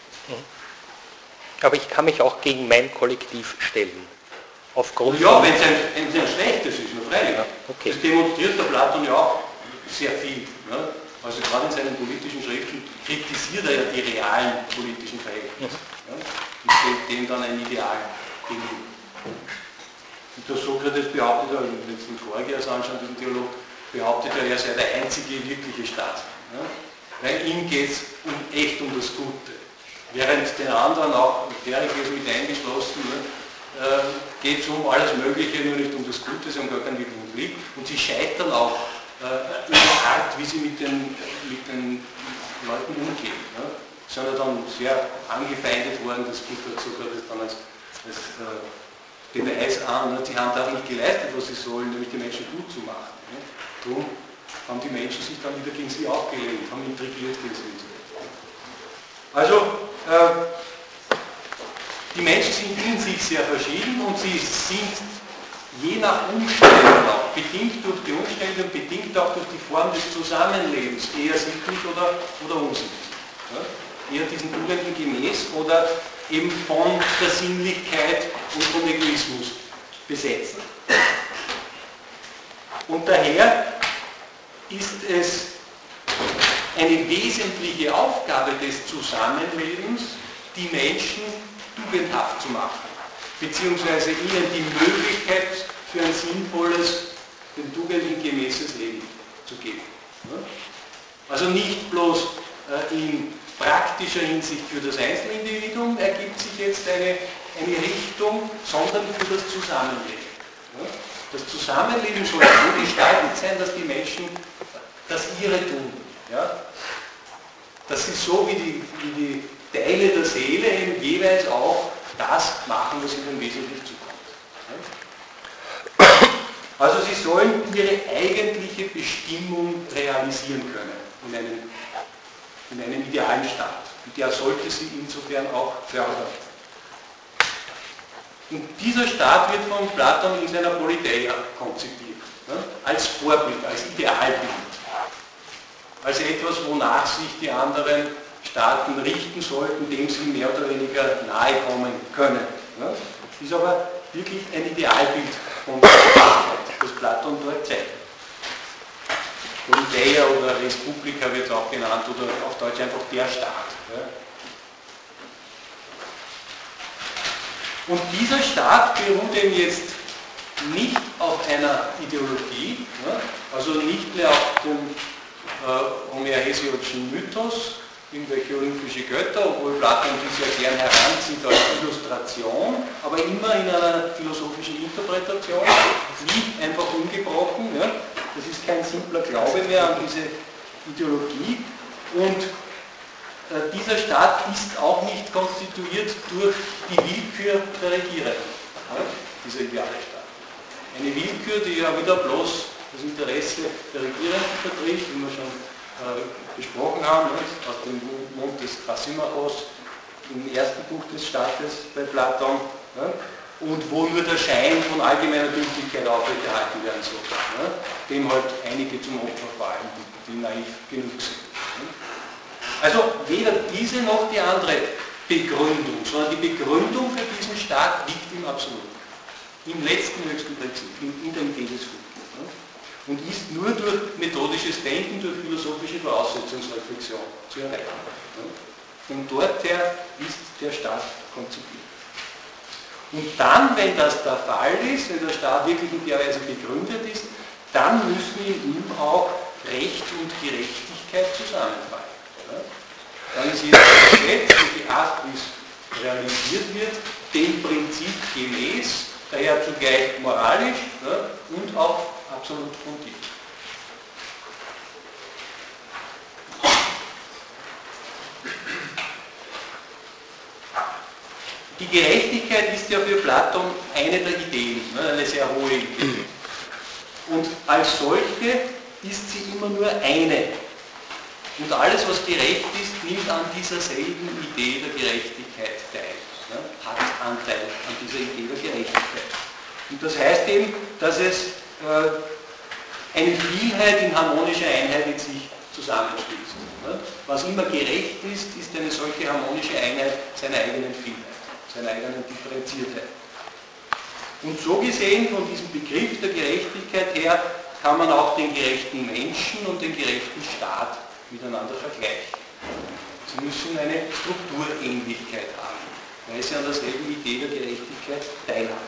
Aber ich kann mich auch gegen mein Kollektiv stellen. Aufgrund
ja, wenn es ein, ein, ein schlechtes ist, nur freilich.
Ja, okay.
Das demonstriert der Platon ja auch sehr viel. Ne? Also gerade in seinen politischen Schriften kritisiert er ja die realen politischen Verhältnisse. Mhm. Ja? Und stellt dem dann ein Ideal gegenüber. Und der Sokrates behauptet, wenn wir jetzt den Gorgias anschauen, diesen Theolog, behauptet er, er sei der einzige wirkliche Staatsmann. Ja? Weil ihm geht es um, echt um das Gute. Während den anderen, auch Perikles mit eingeschlossen, ne, äh, geht es um alles Mögliche, nur nicht um das Gute, sie haben gar keinen wirklichen Blick. Und sie scheitern auch äh, in der Art, wie sie mit den, mit den Leuten umgehen. Ne? Sie sind ja dann sehr angefeindet worden, das gibt der Sokrates dann als, als äh, Beweis an, ne? Sie haben da nicht geleistet, was sie sollen, nämlich die Menschen gut zu machen. Ne? Darum haben die Menschen sich dann wieder gegen sie aufgelehnt, haben intrigiert gegen sie. Also, äh, die Menschen sind in sich sehr verschieden und sie sind je nach Umständen auch, bedingt durch die Umstände und bedingt auch durch die Form des Zusammenlebens, eher sittlich oder, oder unsittlich. Ja? Eher diesen Tugenden gemäß oder eben von der Sinnlichkeit und vom Egoismus besetzt. Und daher ist es eine wesentliche Aufgabe des Zusammenlebens, die Menschen tugendhaft zu machen, beziehungsweise ihnen die Möglichkeit für ein sinnvolles, den Tugenden gemäßes Leben zu geben. Also nicht bloß in praktischer Hinsicht für das Einzelindividuum ergibt sich jetzt eine, eine Richtung, sondern für das Zusammenleben. Das Zusammenleben soll so gestaltet sein, dass die Menschen das ihre tun. Ja? Das ist so wie die, wie die Teile der Seele eben jeweils auch das machen, was ihnen wesentlich zukommt. Also sie sollen ihre eigentliche Bestimmung realisieren können in einem, in einem idealen Staat. Und der sollte sie insofern auch fördern. Und dieser Staat wird von Platon in seiner Politeia konzipiert, ja, als Vorbild, als Idealbild. Als etwas, wonach sich die anderen Staaten richten sollten, dem sie mehr oder weniger nahe kommen können. Ja? Ist aber wirklich ein Idealbild von der Staatheit, das Platon dort zeigt. Politeia oder Respublika wird es auch genannt, oder auf Deutsch einfach der Staat. Ja? Und dieser Staat beruht eben jetzt nicht auf einer Ideologie, ja? Also nicht mehr auf dem äh, Homer-Hesiodschen Mythos, irgendwelche olympische Götter, obwohl Platon dies ja gern heranzieht als Illustration, aber immer in einer philosophischen Interpretation, nie einfach ungebrochen. Ja? Das ist kein simpler Glaube mehr an diese Ideologie. Und dieser Staat ist auch nicht konstituiert durch die Willkür der Regierenden, dieser ideale Staat. Eine Willkür, die ja wieder bloß das Interesse der Regierenden vertritt, wie wir schon äh, besprochen haben, aus dem Mund des Thrasymachos im ersten Buch des Staates bei Platon, und wo nur der Schein von allgemeiner Gültigkeit aufrechterhalten werden soll, dem halt einige zum Opfer fallen, die naiv genug sind. Also weder diese noch die andere Begründung, sondern die Begründung für diesen Staat liegt im Absoluten, im letzten höchsten Prinzip, in, in der Idee des Guten. Und ist nur durch methodisches Denken, durch philosophische Voraussetzungsreflexion zu erreichen. Von dort her ist der Staat konzipiert. Und dann, wenn das der Fall ist, wenn der Staat wirklich in der Weise begründet ist, dann müssen in ihm auch Recht und Gerechtigkeit zusammenfallen. Dann ist jedes Gesetz und die Art, wie es realisiert wird, dem Prinzip gemäß, daher zugleich moralisch und auch absolut fundiert. Die Gerechtigkeit ist ja für Platon eine der Ideen, eine sehr hohe Idee. Und als solche ist sie immer nur eine. Und alles, was gerecht ist, nimmt an dieser selben Idee der Gerechtigkeit teil, hat Anteil an dieser Idee der Gerechtigkeit. Und das heißt eben, dass es eine Vielheit in harmonischer Einheit in sich zusammenschließt. Was immer gerecht ist, ist eine solche harmonische Einheit seiner eigenen Vielheit, seiner eigenen Differenziertheit. Und so gesehen, von diesem Begriff der Gerechtigkeit her, kann man auch den gerechten Menschen und den gerechten Staat miteinander vergleichen. Sie müssen eine Strukturähnlichkeit haben, weil sie an derselben Idee der Gerechtigkeit teilhaben.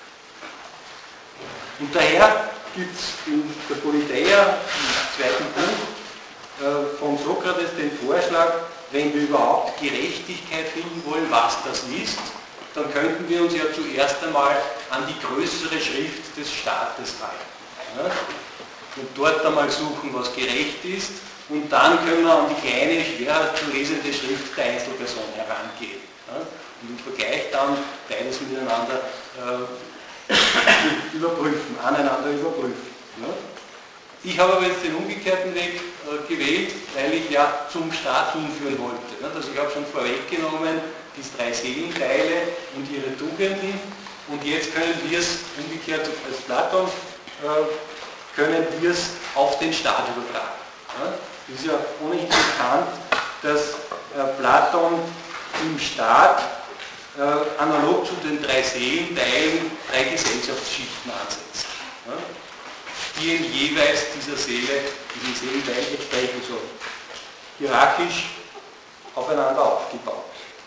Und daher gibt es in der Politeia, im zweiten Buch äh, von Sokrates, den Vorschlag, wenn wir überhaupt Gerechtigkeit finden wollen, was das ist, dann könnten wir uns ja zuerst einmal an die größere Schrift des Staates halten. Ja? Und dort einmal suchen, was gerecht ist, und dann können wir an die kleine, schwerer zu lesende Schrift der Einzelperson herangehen. Ja? Und im Vergleich dann beides miteinander äh, überprüfen, aneinander überprüfen. Ja? Ich habe aber jetzt den umgekehrten Weg äh, gewählt, weil ich ja zum Staat hinführen wollte. Ne? Also ich habe schon vorweggenommen, die drei Seelenteile und ihre Tugenden, und jetzt können wir es, umgekehrt als Platon, äh, können wir es auf den Staat übertragen. Ja? Es ist ja ohnehin bekannt, dass äh, Platon im Staat äh, analog zu den drei Seelenteilen drei Gesellschaftsschichten ansetzt, ja? Die in jeweils dieser Seele, diesem Seelenteil entsprechen sollen. Hierarchisch aufeinander aufgebaut.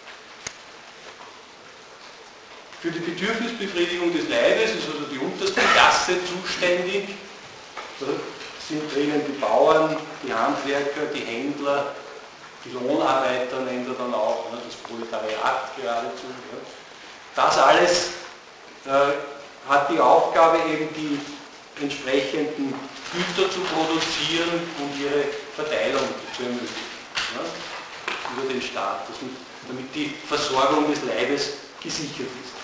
Für die Bedürfnisbefriedigung des Leibes ist also die unterste Klasse zuständig. Da sind drinnen die Bauern, die Handwerker, die Händler, die Lohnarbeiter nennt er dann auch, ne, das Proletariat geradezu. Ja. Das alles äh, hat die Aufgabe, eben die entsprechenden Güter zu produzieren und ihre Verteilung zu ermöglichen. Ja, über den Staat, damit die Versorgung des Leibes gesichert ist.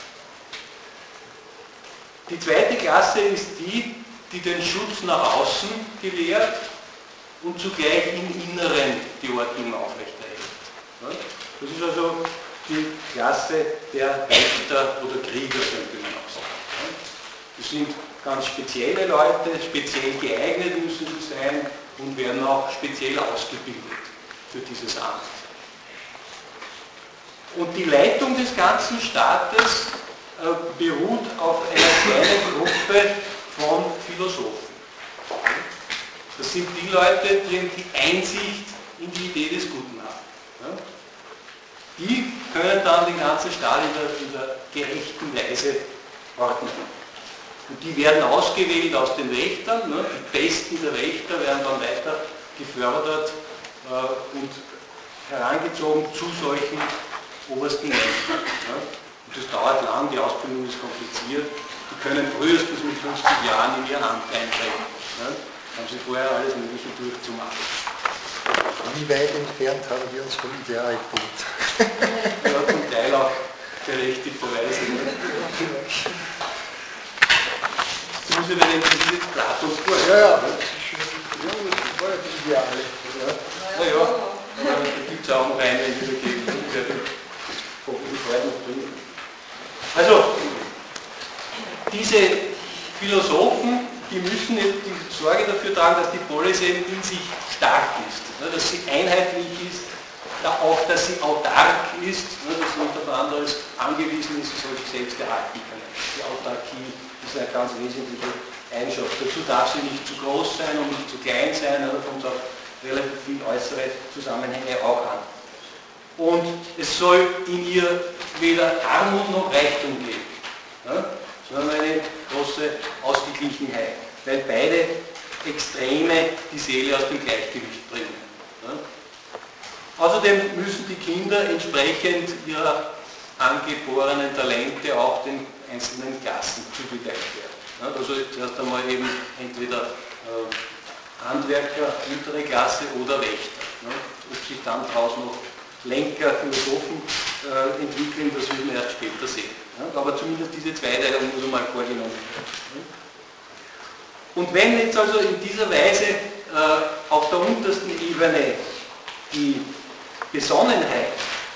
Die zweite Klasse ist die, die den Schutz nach außen gewährt und zugleich im Inneren die Ordnung aufrechterhält. Ja, das ist also die Klasse der Wächter oder Krieger, könnte man auch sagen. Ja, das sind ganz spezielle Leute, speziell geeignet müssen sie sein und werden auch speziell ausgebildet für dieses Amt. Und die Leitung des ganzen Staates äh, beruht auf einer kleinen Gruppe von Philosophen. Das sind die Leute, die die Einsicht in die Idee des Guten haben. Ja? Die können dann den ganzen Staat in der, in der gerechten Weise ordnen. Und die werden ausgewählt aus den Wächtern, ne? Die Besten der Wächter werden dann weiter gefördert äh, und herangezogen zu solchen obersten Wächtern. Ne? Und das dauert lang, die Ausbildung ist kompliziert. Die können frühestens mit fünfzig Jahren in ihr Amt eintreten. Ne? Haben sie vorher alles Mögliche durchzumachen.
Wie weit entfernt haben wir uns vom Idealbild?
Ja, zum Teil auch berechtigterweise. Das muss ich mir das jetzt Platons vor.
Ja, ja, das ist schon, ja, das war ja das Ideale. Ja.
Naja, da gibt es auch noch eine in dieser Gegend. Also, diese Philosophen, die müssen jetzt die Sorge dafür tragen, dass die Polis eben in sich stark ist, dass sie einheitlich ist, auch dass sie autark ist, dass sie nicht auf anderes angewiesen ist, sie soll sich selbst erhalten können. Die Autarkie ist eine ganz wesentliche Eigenschaft. Dazu darf sie nicht zu groß sein und nicht zu klein sein, da kommt es auf relativ viele äußere Zusammenhänge auch an. Und es soll in ihr weder Armut noch Reichtum geben, ja, sondern eine große Ausgeglichenheit, weil beide Extreme die Seele aus dem Gleichgewicht bringen. Ja. Außerdem müssen die Kinder entsprechend ihrer angeborenen Talente auch den einzelnen Klassen zugeteilt werden. Ja, also zuerst einmal eben entweder äh, Handwerker, mittlere Klasse oder Wächter. Ja. Ob sich dann daraus noch Lenker, Philosophen äh, entwickeln, das werden wir erst später sehen. Ja, aber zumindest diese Zweiteilung muss einmal vorgenommen werden. Und wenn jetzt also in dieser Weise äh, auf der untersten Ebene die Besonnenheit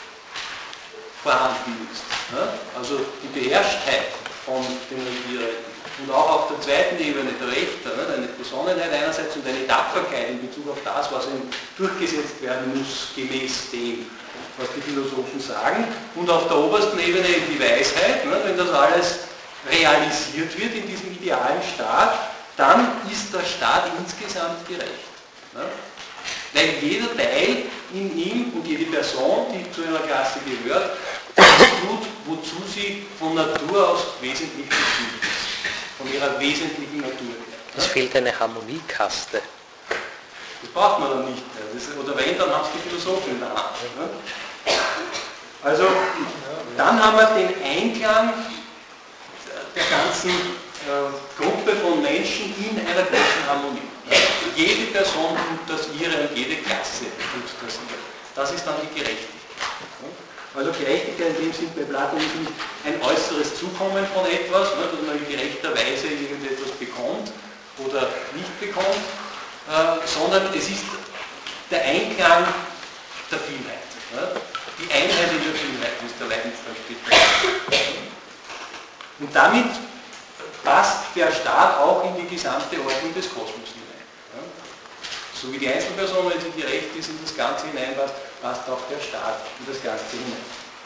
vorhanden ist, ja, also die Beherrschtheit von den Regierenden, und auch auf der zweiten Ebene der Wächter, ne, eine Besonnenheit einerseits und eine Tapferkeit in Bezug auf das, was eben durchgesetzt werden muss, gemäß dem, was die Philosophen sagen, und auf der obersten Ebene die Weisheit, ne, wenn das alles realisiert wird in diesem idealen Staat, dann ist der Staat insgesamt gerecht. Ne? Weil jeder Teil in ihm und jede Person, die zu einer Klasse gehört, tut, wozu sie von Natur aus wesentlich bestimmt ist. Von ihrer wesentlichen Natur her.
Es fehlt eine Harmoniekaste.
Das braucht man dann nicht mehr. Das, oder wenn, dann haben es die Philosophen in der Hand. Ne? Also, dann haben wir den Einklang der ganzen äh, Gruppe von Menschen in einer großen Harmonie. Jede Person tut das ihre und jede Klasse tut das ihre. Das ist dann die Gerechtigkeit. Also Gerechtigkeit in dem Sinn bei Platon ist nicht ein äußeres Zukommen von etwas, ne, dass man in gerechter Weise irgendetwas bekommt oder nicht bekommt, äh, sondern es ist der Einklang der Vielheit. Ne? Die Einheit in der Vielheit ist der Leidensdruck. Und damit passt der Staat auch in die gesamte Ordnung des Kosmos hinein. Ja? So wie die Einzelperson, wenn sie gerecht ist, in das Ganze hineinpasst, passt auch der Staat in das Ganze hinein.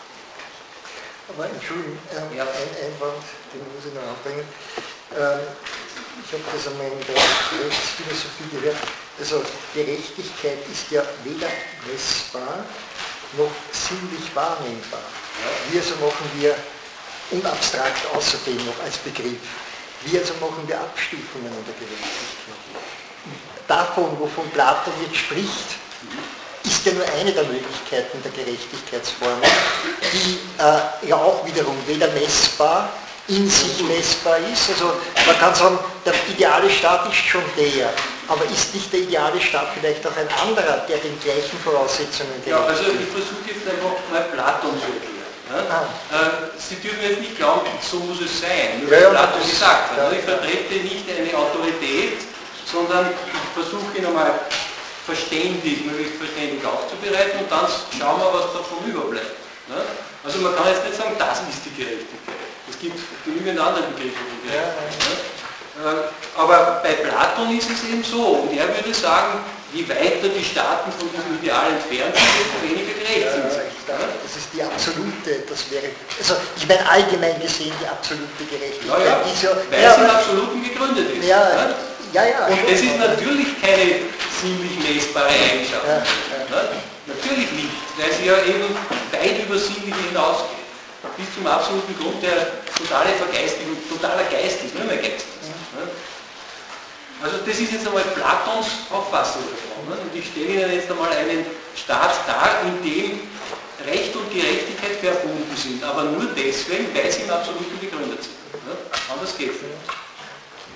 Aber Entschuldigung, ähm,
Ja.
ein Einwand, den muss ich noch anbringen. Ähm, ich habe das einmal in der Rechtsphilosophie gehört. Also Gerechtigkeit ist ja weder messbar noch sinnlich wahrnehmbar. Wie also machen wir unabstrakt außerdem noch als Begriff. Wie also machen wir Abstufungen in der Gerechtigkeit. Davon, wovon Platon jetzt spricht, ist ja nur eine der Möglichkeiten der Gerechtigkeitsformen, die äh, ja auch wiederum weder messbar, in sich messbar ist. Also man kann sagen, der ideale Staat ist schon der, aber ist nicht der ideale Staat vielleicht auch ein anderer, der den gleichen Voraussetzungen gerecht
Ja, also ich versuche jetzt einfach mal Platon zu erklären. Ja?
Ah.
Äh, Sie dürfen jetzt nicht glauben, so muss es sein, nur
Ja,
weil
ja,
Platon
das-
gesagt hat.
ja,
Ich vertrete nicht eine Autorität, sondern ich versuche ihn einmal verständig, möglichst verständig aufzubereiten und dann schauen wir, was davon überbleibt. Ne? Also man kann jetzt nicht sagen, das ist die Gerechtigkeit. Es gibt genügend andere Begriffe von Gerechtigkeit.
Ja,
Ne? Aber bei Platon ist es eben so, und er würde sagen, je weiter die Staaten von diesem Ideal entfernt sind, desto weniger gerecht sind sie. Ne?
Das ist die absolute, das wäre, also ich meine allgemein gesehen die absolute Gerechtigkeit.
Ja, ja,
die ist ja,
weil
ja,
es in
aber-
Absoluten gegründet ist.
Ja,
Ne?
ja, ja.
Und
schon,
es ist
aber-
natürlich keine sinnlich messbare Eigenschaft.
Ja, ja.
Ne? Natürlich nicht, weil sie ja eben weit über Sinnliche hinausgeht. Bis zum absoluten Grund, der totale Vergeistigung, totaler Geist ist, nicht mehr Geist ist. Ne? Also das ist jetzt einmal Platons Auffassung davon. Ne? Und ich stelle Ihnen jetzt einmal einen Staat dar, in dem Recht und Gerechtigkeit verbunden sind, aber nur deswegen, weil sie im Absoluten begründet sind. Ne? Anders geht es nicht.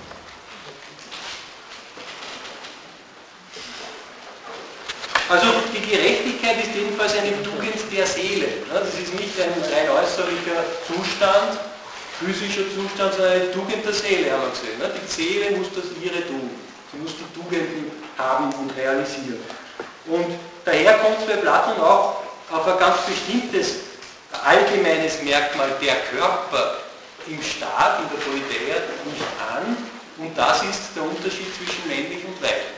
Also die Gerechtigkeit ist jedenfalls eine Tugend der Seele. Das ist nicht ein rein äußerlicher Zustand, physischer Zustand, sondern eine Tugend der Seele, haben wir gesehen. Die Seele muss das ihre tun. Sie muss die Tugenden haben und realisieren. Und daher kommt es bei Platon auch auf ein ganz bestimmtes allgemeines Merkmal der Körper im Staat, in der Politeia nicht an. Und das ist der Unterschied zwischen männlich und weiblich.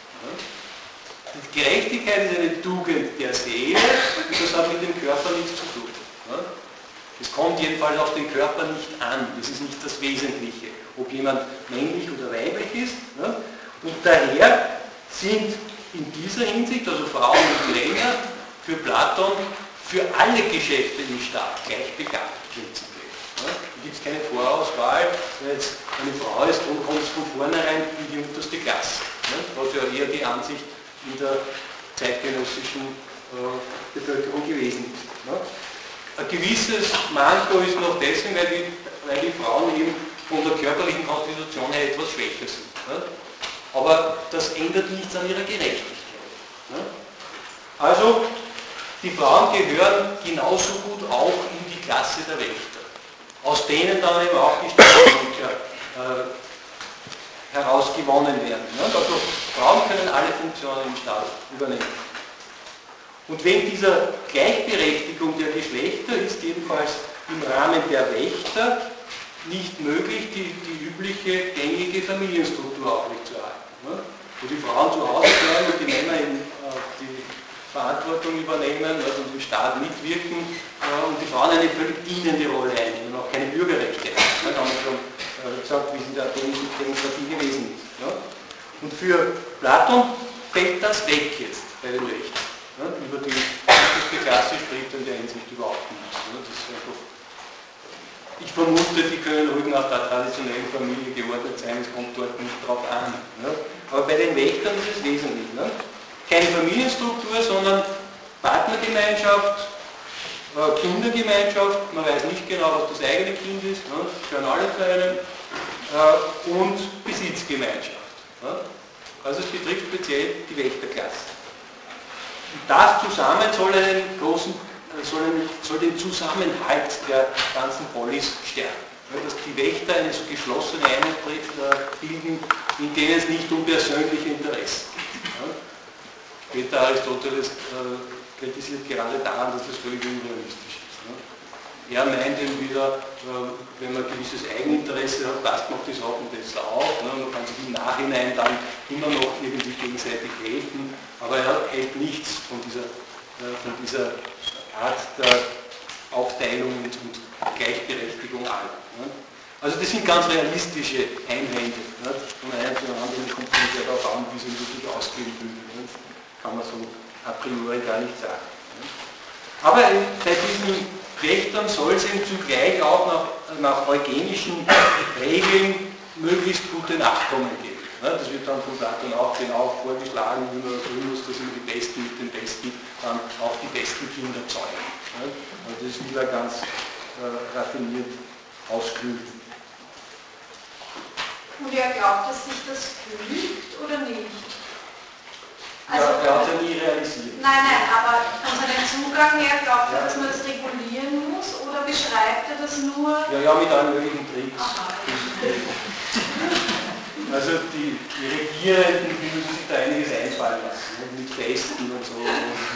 Die Gerechtigkeit ist eine Tugend der Seele und das hat mit dem Körper nichts zu tun. Es kommt jedenfalls auf den Körper nicht an, das ist nicht das Wesentliche, ob jemand männlich oder weiblich ist. Und daher sind in dieser Hinsicht, also Frauen und Männer, für Platon für alle Geschäfte im Staat gleich begabt, prinzipiell. Da gibt es keine Vorauswahl, wenn jetzt eine Frau ist, dann kommt es von vornherein in die unterste Klasse. Was ja eher die Ansicht in der zeitgenössischen äh, Bevölkerung gewesen ist. Ne? Ein gewisses Manko ist noch deswegen, weil die, weil die Frauen eben von der körperlichen Konstitution her etwas schwächer sind. Ne? Aber das ändert nichts an ihrer Gerechtigkeit. Ne? Also, die Frauen gehören genauso gut auch in die Klasse der Wächter, aus denen dann eben auch die Staatsvölker äh, herausgewonnen werden. Ne? Also Frauen können alle Funktionen im Staat übernehmen. Und wenn dieser Gleichberechtigung der Geschlechter ist jedenfalls im Rahmen der Wächter nicht möglich, die, die übliche gängige Familienstruktur aufrechtzuerhalten. Ne? Wo die Frauen zu Hause bleiben und die Männer eben äh, die Verantwortung übernehmen, also im Staat mitwirken äh, und die Frauen eine völlig dienende Rolle einnehmen und auch keine Bürgerrechte haben. Da haben wir schon äh, gesagt, wie es in der athenischen Demokratie gewesen ist. Ja? Und für Platon fällt das weg jetzt bei den Rechten. Ja? Über die unterste Klasse spricht in der Hinsicht überhaupt nichts. Ja? Das ist einfach, ich vermute, die können ruhig nach der traditionellen Familie geordnet sein, es kommt dort nicht drauf an. Ja? Aber bei den Wächtern ist es wesentlich. Ne? Keine Familienstruktur, sondern Partnergemeinschaft, äh, Kindergemeinschaft, man weiß nicht genau, was das eigene Kind ist, ne? Gehören alle zu einem, äh, und Besitzgemeinschaft. Ne? Also es betrifft speziell die Wächterklasse. Und das zusammen soll, einen großen, soll, einen, soll den Zusammenhalt der ganzen Polis stärken. Ne? Dass die Wächter eine so geschlossene Einheit bilden, in denen es nicht um persönliche Interessen geht. Ne? Peter Aristoteles äh, kritisiert gerade daran, dass das völlig unrealistisch ist. Ne? Er meint eben wieder, äh, wenn man ein gewisses Eigeninteresse hat, passt man auf die Sachen besser auf. Ne? Man kann sich im Nachhinein dann immer noch irgendwie gegenseitig helfen, aber er hält nichts von dieser, äh, von dieser Art der Aufteilung und, und Gleichberechtigung an. Ne? Also das sind ganz realistische Einwände. Ne? Von einem zu einem anderen kommt es ja darauf an, wie sie wirklich ausgehen will. Ne? Kann man so a priori gar nicht sagen. Aber bei diesen Wächtern soll es eben zugleich auch nach, nach eugenischen Regeln möglichst gute Nachkommen geben. Das wird dann von Platon auch genau vorgeschlagen, wie man tun muss, dass immer die Besten mit den Besten dann auch die besten Kinder zeugen. Das ist wieder ganz äh, raffiniert ausklügelt.
Und er glaubt, dass sich das fügt oder nicht?
Also, ja, er hat ja nie realisiert.
Nein, nein, aber von seinem Zugang her glaubt er, ja, dass man das regulieren muss oder beschreibt er das nur?
Ja, ja, mit allen möglichen Tricks.
Aha.
Also die, die Regierenden, die müssen sich da einiges einfallen lassen, ne? Mit Festen und so.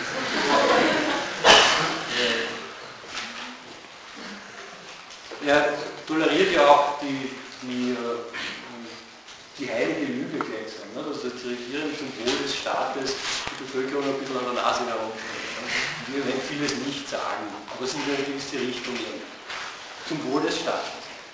Er toleriert ja auch die, die, die heilige Lüge gleichsam, ne? Dass das Regieren zum Wohl des Staates die Bevölkerung ein bisschen an der Nase herumfällt. Ne? Wir werden vieles nicht sagen, aber es sind in eine gewisse Richtung zum Wohl des Staates.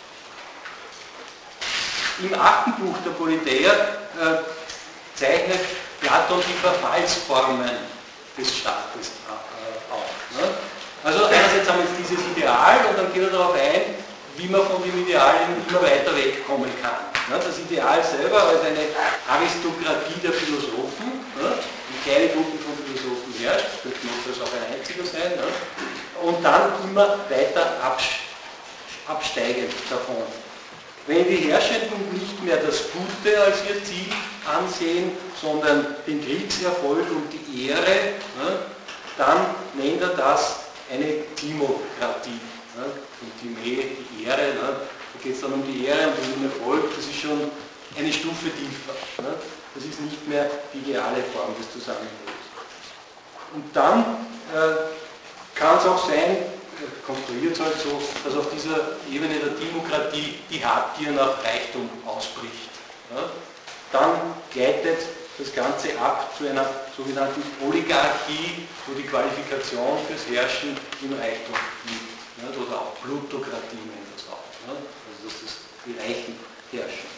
Im achten Buch der Politeia äh, zeichnet Platon die Verfallsformen des Staates äh, auf. Ne? Also einerseits haben wir jetzt dieses Ideal und dann geht er darauf ein, wie man von dem Ideal immer weiter wegkommen kann. Ne? Das Ideal selber als eine Aristokratie der Philosophen, ne? Eine kleine Gruppe von Philosophen herrscht, könnte das auch ein einziger sein, ne? Und dann immer weiter absteigend davon. Wenn die Herrschenden nicht mehr das Gute als ihr Ziel ansehen, sondern den Kriegserfolg und die Ehre, ne, dann nennt er das eine Timokratie. Ne, und die Mähe, die Ehre, ne, da geht es dann um die Ehre und um den Erfolg, das ist schon eine Stufe tiefer. Ne, das ist nicht mehr die ideale Form des Zusammenlebens. Und dann äh, kann es auch sein, konstruiert halt so, dass auf dieser Ebene der Demokratie die Habgier nach Reichtum ausbricht. Ja? Dann gleitet das Ganze ab zu einer sogenannten Oligarchie, wo die Qualifikation fürs Herrschen im Reichtum liegt. Ja? Oder auch Plutokratie nennt das auch. Ja? Also dass das die Reichen herrschen.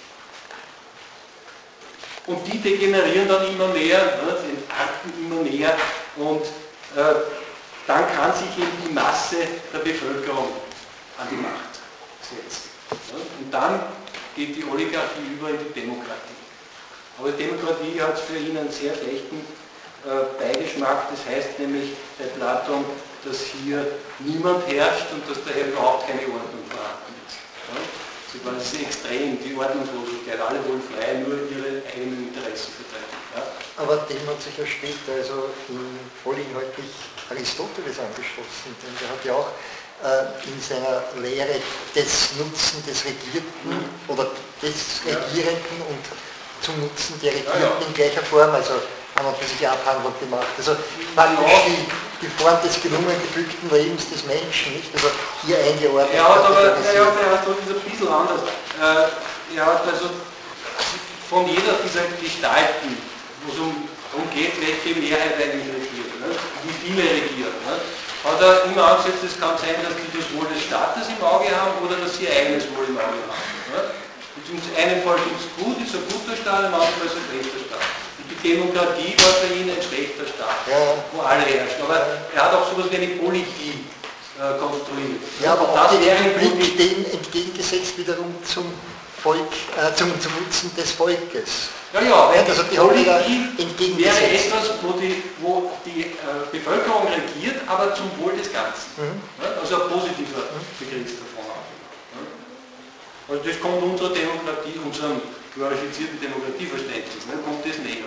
Und die degenerieren dann immer mehr, ja? entarten immer mehr und äh, dann kann sich eben die Masse der Bevölkerung an die Macht setzen. Ja? Und dann geht die Oligarchie über in die Demokratie. Aber die Demokratie hat für ihn einen sehr schlechten äh, Beigeschmack. Das heißt nämlich bei Platon, dass hier niemand herrscht und dass daher überhaupt keine Ordnung vorhanden ist. Ja? Das ist quasi extrem, die Ordnungslosigkeit, alle wollen frei nur ihre eigenen Interessen vertreten. Ja?
Aber dem hat sich ja später, also in vollinhaltlich Aristoteles angeschlossen, denn der hat ja auch äh, in seiner Lehre des Nutzen des Regierten mhm. oder des Regierenden ja. und zum Nutzen der Regierten ja, ja. in gleicher Form, also haben wir für sich Abhandlung gemacht. Also praktisch die, die Form des gelungen gefügten Lebens des Menschen, nicht? Also hier eingeordnet.
Ja, aber ja, er hat so ein bisschen anders. Äh, er hat also von jeder dieser Gestalten, wo es um, um geht, welche Mehrheit eigentlich regiert, ne? Wie viele regieren, ne? Hat er immer angesetzt, es kann sein, dass die das Wohl des Staates im Auge haben oder dass sie ihr eigenes Wohl im Auge haben. Ne? Und im einen Fall tut es gut, ist ein guter Staat, im anderen Fall ist ein schlechter Staat. Die Demokratie war für ihn ein schlechter Staat, ja. wo alle herrschen. Aber er hat auch sowas wie eine Politik äh, konstruiert.
Ja, aber auch die Republik dem entgegengesetzt wiederum zum Volk, äh, zum, zum Nutzen des Volkes.
Ja, ja, weil
also
die Politik wäre etwas, wo die, wo die äh, Bevölkerung regiert, aber zum Wohl des Ganzen. Mhm. Ja, also ein positiver mhm. Begriff davon auch. Ja. Also das kommt unserer Demokratie, unserem glorifizierten Demokratieverständnis, ne, kommt das näher.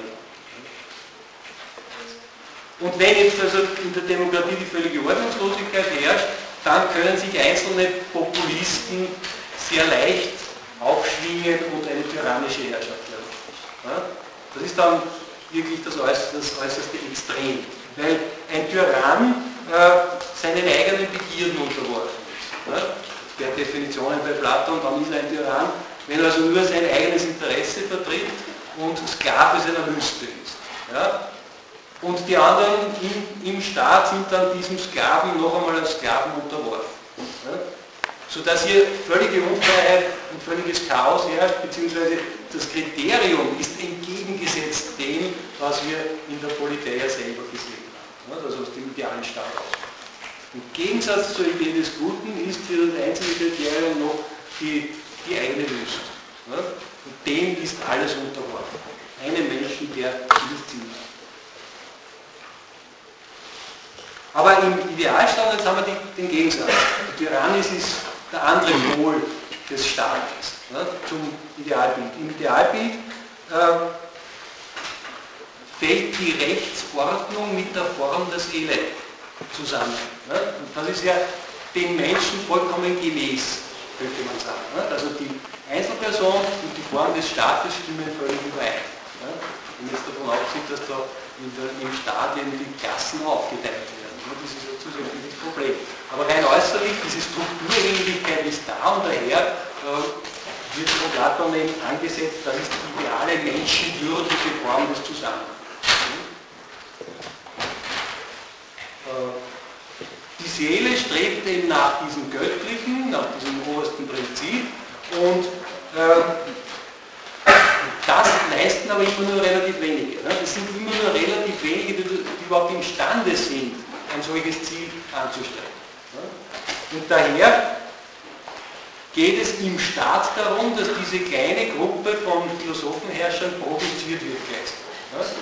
Und wenn jetzt also in der Demokratie die völlige Ordnungslosigkeit herrscht, dann können sich einzelne Populisten sehr leicht aufschwingen und eine tyrannische Herrschaft werden. Ja? Das ist dann wirklich das äußerste, das äußerste Extrem, weil ein Tyrann äh, seinen eigenen Begierden unterworfen ist. Ja? Per Definition bei Platon, dann ist er ein Tyrann, wenn er also nur sein eigenes Interesse vertritt und Sklave seiner Lüste ist. Ja? Und die anderen im, im Staat sind dann diesem Sklaven noch einmal als Sklaven unterworfen. Ja? Sodass hier völlige Unfreiheit und völliges Chaos herrscht, beziehungsweise das Kriterium ist entgegengesetzt dem, was wir in der Politeia selber gesehen haben. Ja? Also aus dem idealen Staat aus. Im Gegensatz zur Idee des Guten ist hier das einzige Kriterium noch die, die eigene Lust. Ja? Und dem ist alles unterworfen. Einem Menschen, der dieses Ziel hat. Aber im Idealstaat, jetzt haben wir die, den Gegensatz. Die Tyrannis ist der andere Pol des Staates, ne, zum Idealbild. Im Idealbild äh, fällt die Rechtsordnung mit der Form des Elend zusammen. Ne? Und das ist ja den Menschen vollkommen gemäß, könnte man sagen. Ne? Also die Einzelperson und die Form des Staates stimmen völlig überein. Ne? Wenn jetzt davon aussieht, dass da in der, im Staat eben die Klassen aufgeteilt werden. Das ist ein zusätzliches Problem. Aber rein äußerlich, diese Strukturähnlichkeit ist da und daher äh, wird von Platon eben angesetzt, das ist die ideale menschenwürdige Form des Zusammenlebens. Äh, die Seele strebt eben nach diesem Göttlichen, nach diesem obersten Prinzip und äh, das leisten aber immer nur relativ wenige. Ne? Es sind immer nur relativ wenige, die, die überhaupt imstande sind, ein solches Ziel anzustellen. Und daher geht es im Staat darum, dass diese kleine Gruppe von Philosophenherrschern produziert wird geistig.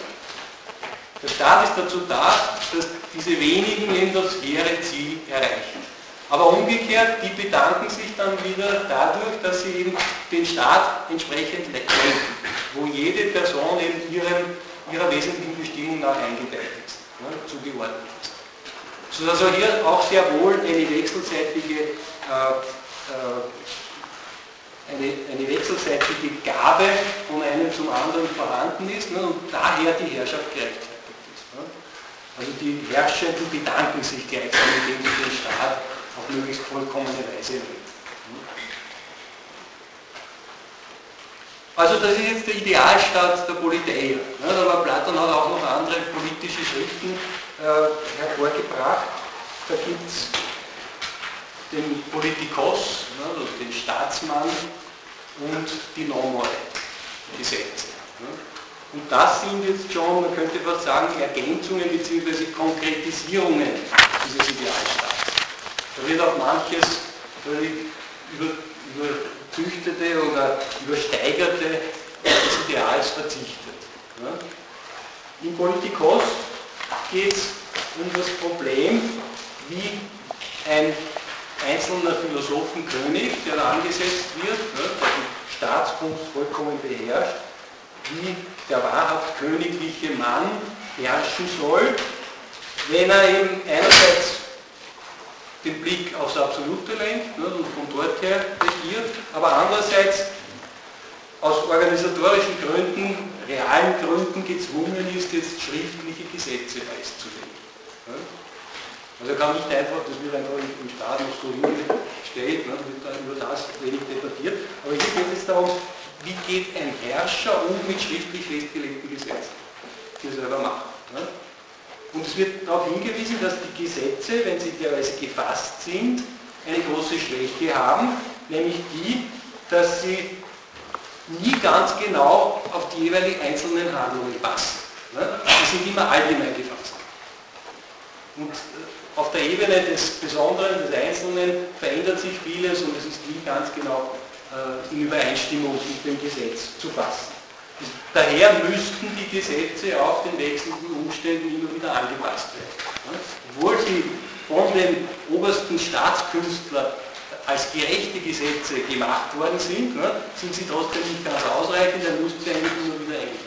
Der Staat ist dazu da, dass diese wenigen eben das hehre Ziel erreichen. Aber umgekehrt, die bedanken sich dann wieder dadurch, dass sie eben den Staat entsprechend lenken, wo jede Person eben ihrem, ihrer wesentlichen Bestimmung nach eingeteilt ist, ne, zugeordnet ist. Sodass also hier auch sehr wohl eine wechselseitige, äh, äh, eine, eine wechselseitige Gabe von einem zum anderen vorhanden ist, ne, und daher die Herrschaft gerechtfertigt ist. Ne. Also die Herrschenden bedanken sich gleichsam, indem sie den Staat auf möglichst vollkommene Weise lebt. Also das ist jetzt der Idealstaat der Politeia. Aber Platon hat auch noch andere politische Schriften äh, hervorgebracht. Da gibt es den Politikos, also den Staatsmann, und die Nomoi, Gesetze. Und das sind jetzt schon, man könnte fast sagen, Ergänzungen bzw. Konkretisierungen dieses Idealstaats. Da wird auch manches völlig über, überzüchtete oder übersteigerte des Ideals verzichtet. Ja. Im Politikos geht es um das Problem, wie ein einzelner Philosophenkönig, der da angesetzt wird, ja, der die Staatskunst vollkommen beherrscht, wie der wahrhaft königliche Mann herrschen soll, wenn er eben einerseits den Blick aufs Absolute lenkt, ne, und von dort her regiert, aber andererseits aus organisatorischen Gründen, realen Gründen gezwungen ist, jetzt schriftliche Gesetze festzulegen. Ne. Also er kann nicht einfach, das wird einfach im Staat noch so hingestellt, ne, wird dann über das wenig debattiert, aber hier geht es darum, wie geht ein Herrscher um mit schriftlich festgelegten Gesetzen, die er selber macht. Ne. Und es wird darauf hingewiesen, dass die Gesetze, wenn sie derweise gefasst sind, eine große Schwäche haben, nämlich die, dass sie nie ganz genau auf die jeweiligen einzelnen Handlungen passen. Sie sind immer allgemein gefasst. Und auf der Ebene des Besonderen, des Einzelnen verändert sich vieles und es ist nie ganz genau in Übereinstimmung mit dem Gesetz zu fassen. Daher müssten die Gesetze auch den wechselnden Umständen immer wieder angepasst werden. Obwohl sie von dem obersten Staatskünstler als gerechte Gesetze gemacht worden sind, sind sie trotzdem nicht ganz ausreichend, dann müssen sie eigentlich immer wieder ändern.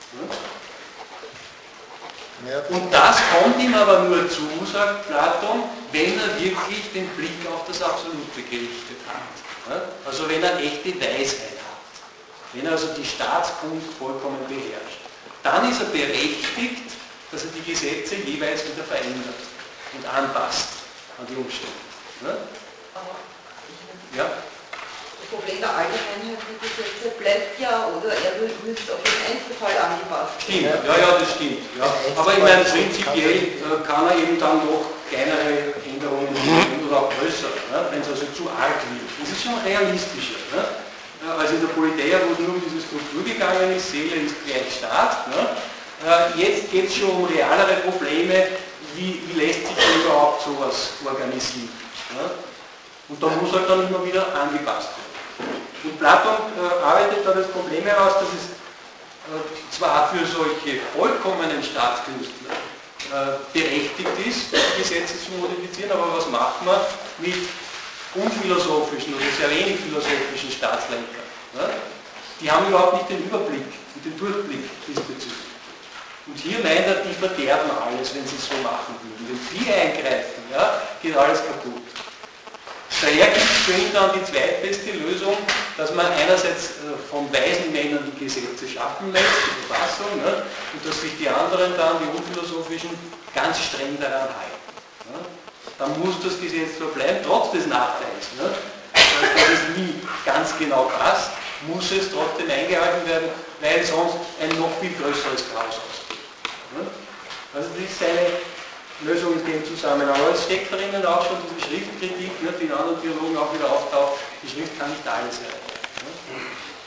Und das kommt ihm aber nur zu, sagt Platon, wenn er wirklich den Blick auf das Absolute gerichtet hat. Also wenn er echte Weisheit hat. Wenn er also die Staatskunst vollkommen beherrscht, dann ist er berechtigt, dass er die Gesetze jeweils wieder verändert und anpasst an die Umstände. Ne? Ja?
Das Problem der Allgemeinheit der Gesetze bleibt ja, oder er müsste auf den Einzelfall angepasst
werden. Stimmt, ja, ja, das stimmt. Ja. Aber ich meine, prinzipiell äh, kann er eben dann noch kleinere Änderungen machen oder auch größere, ne? Wenn es also zu arg wird. Das ist schon realistischer. Ne? Also in der Politeia, wo es nur um diese Struktur gegangen ist, Seele ist gleich Staat. Ne? Jetzt geht es schon um realere Probleme, wie, wie lässt sich denn überhaupt sowas organisieren. Ne? Und da muss halt dann immer wieder angepasst werden. Und Platon äh, arbeitet da das Problem heraus, dass es äh, zwar für solche vollkommenen Staatskünstler äh, berechtigt ist, Gesetze zu modifizieren, aber was macht man mit unphilosophischen oder sehr wenig philosophischen Staatslenkern? Ne? Die haben überhaupt nicht den Überblick und den Durchblick diesbezüglich. Und hier meint er, die verderben alles, wenn sie es so machen würden. Wenn die eingreifen, ja, geht alles kaputt. Daher gibt es für ihn dann die zweitbeste Lösung, dass man einerseits von weisen Männern die Gesetze schaffen lässt, die Verfassung, ne, und dass sich die anderen dann, die unphilosophischen, ganz streng daran halten. Ne. Dann muss das Gesetz so bleiben, trotz des Nachteils. Ne, dass es nie ganz genau passt, muss es trotzdem eingehalten werden, weil sonst ein noch viel größeres Chaos ausgeht. Ne. Also das ist seine Lösung in dem Zusammenhang. Aber es steckt drinnen auch schon diese Schriftkritik, ne, die in anderen Theologen auch wieder auftaucht. Die Schrift kann nicht alles erreichen. Ne?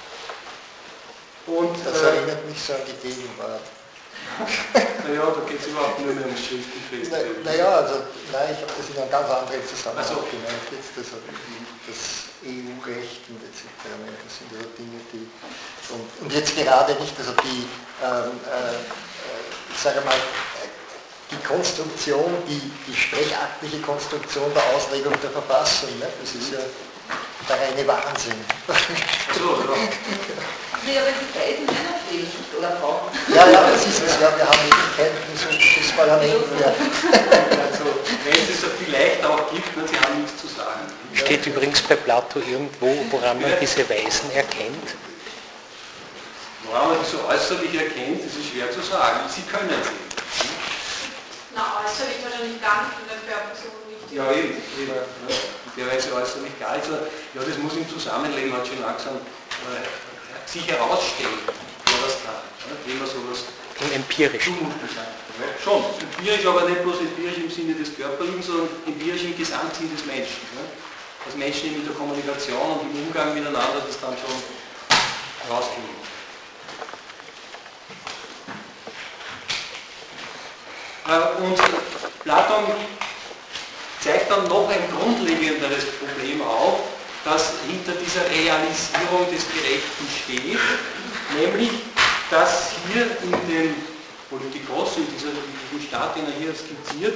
Und,
das
äh,
erinnert mich so an die Gegenwart.
Naja, da geht es überhaupt nur mehr um schriftlich festzulegen.
Naja, also, nein, ich habe das in einem ganz anderen Zusammenhang
also,
gemeint. Jetzt das, das E U-Recht und et cetera. Das sind ja Dinge, die. Und, und jetzt gerade nicht, also die, ähm, äh, ich sage mal, die Konstruktion, die, die sprechaktliche Konstruktion der Auslegung der Verfassung. Ne? Das ist ja der reine Wahnsinn.
So, ja.
Nee, aber die beiden Männer fehlen nicht, oder Frauen?
Ja, ja, das ist es. Ja, wir haben eben kein besuchtes Parlament mehr.
Also, wenn es es vielleicht auch gibt, ne, sie haben nichts zu sagen.
Steht übrigens bei Plato irgendwo, woran man diese Weisen erkennt?
Woran man die so äußerlich erkennt, das ist schwer zu sagen. Sie können sie.
Na, äußerlich wahrscheinlich gar nicht, in der Körperperson nicht.
Ja, eben. eben ja. Der Weise äußerlich gar nicht. Ja, das muss im Zusammenleben halt schon langsam äh, sich herausstellen, wer das kann. Ja, wie man sowas
Im Empirischen.
Ja, schon. Empirisch, aber nicht bloß empirisch im Sinne des Körperlichen, sondern empirisch im Gesamtsinn des Menschen. Ja. Dass Menschen in der Kommunikation und im Umgang miteinander das dann schon rauskriegen. Und Platon zeigt dann noch ein grundlegenderes Problem auf, das hinter dieser Realisierung des Gerechten steht, nämlich, dass hier in dem Politikos, in dieser diesem Staat, den er hier skizziert,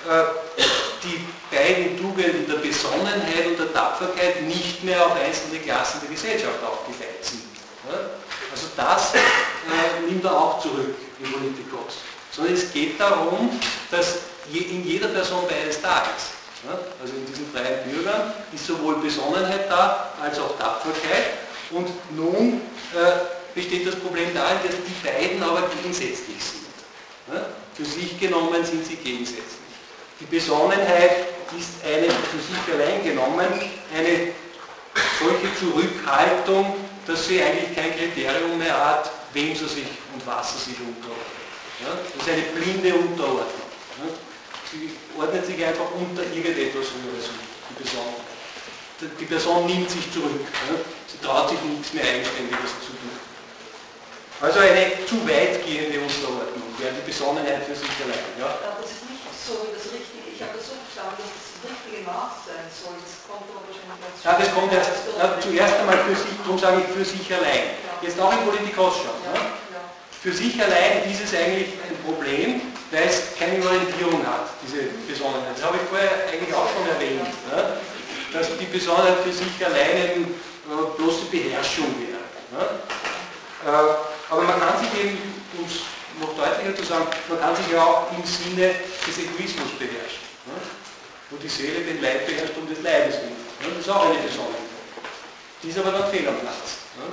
die beiden Tugenden der Besonnenheit und der Tapferkeit nicht mehr auf einzelne Klassen der Gesellschaft aufgeteilt sind. Also das nimmt er auch zurück im Politikos. Sondern es geht darum, dass in jeder Person beides da ist. Also in diesen freien Bürgern ist sowohl Besonnenheit da, als auch Tapferkeit. Und nun äh, besteht das Problem darin, dass die beiden aber gegensätzlich sind. Für sich genommen sind sie gegensätzlich. Die Besonnenheit ist eine, für sich allein genommen, eine solche Zurückhaltung, dass sie eigentlich kein Kriterium mehr hat, wem sie sich und was sie sich unterordnet. Ja, das ist eine blinde Unterordnung. Ja, sie ordnet sich einfach unter irgendetwas Höheres, die Person. Die Person nimmt sich zurück. Ja, sie traut sich nichts mehr Eigenständiges zu tun. Also eine zu weitgehende Unterordnung, wäre die Besonnenheit für sich allein. Ja.
Aber das ist nicht so das Richtige. Ich habe das so verstanden, dass es das richtige Maß sein soll. Das kommt aber wahrscheinlich ganz
ja, das kommt erst ja, zuerst einmal für sich, darum sage ich für sich allein. Ja. Jetzt auch im Politikos schon. Ja. Ja. Für sich allein ist es eigentlich ein Problem, weil es keine Orientierung hat, diese Besonnenheit. Das habe ich vorher eigentlich auch schon erwähnt, ne? Dass die Besonnenheit für sich allein eben äh, bloße Beherrschung wäre. Ne? Äh, aber man kann sich eben, um es noch deutlicher zu sagen, man kann sich ja auch im Sinne des Egoismus beherrschen. Ne? Wo die Seele den Leib beherrscht um des Leibes willen. Ne? Das ist auch eine Besonnenheit. Die ist aber dann fehl am Platz. Ne?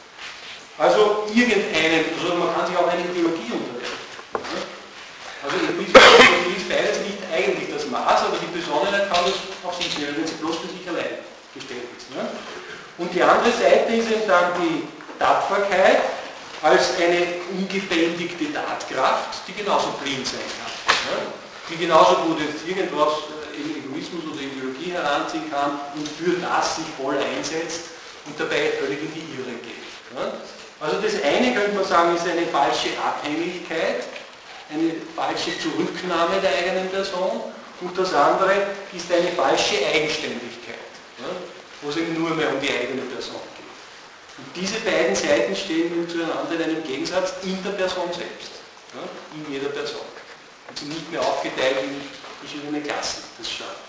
Also irgendeinen, also man kann sich auch eine Ideologie unterwerfen. Also Egoismus und Ideologie ist beides nicht eigentlich das Maß, aber die Besonnenheit kann das auf sich nehmen, wenn sie bloß für sich allein gestellt ist. Und die andere Seite ist eben dann die Tapferkeit als eine ungebändigte Tatkraft, die genauso blind sein kann. Die genauso gut jetzt irgendwas in Egoismus oder Ideologie heranziehen kann und für das sich voll einsetzt und dabei völlig in die Irre geht. Also das eine, könnte man sagen, ist eine falsche Abhängigkeit, eine falsche Zurücknahme der eigenen Person und das andere ist eine falsche Eigenständigkeit, wo es eben nur mehr um die eigene Person geht. Und diese beiden Seiten stehen zueinander in einem Gegensatz in der Person selbst, in jeder Person. Und sind nicht mehr aufgeteilt in verschiedene Klassen des Staates.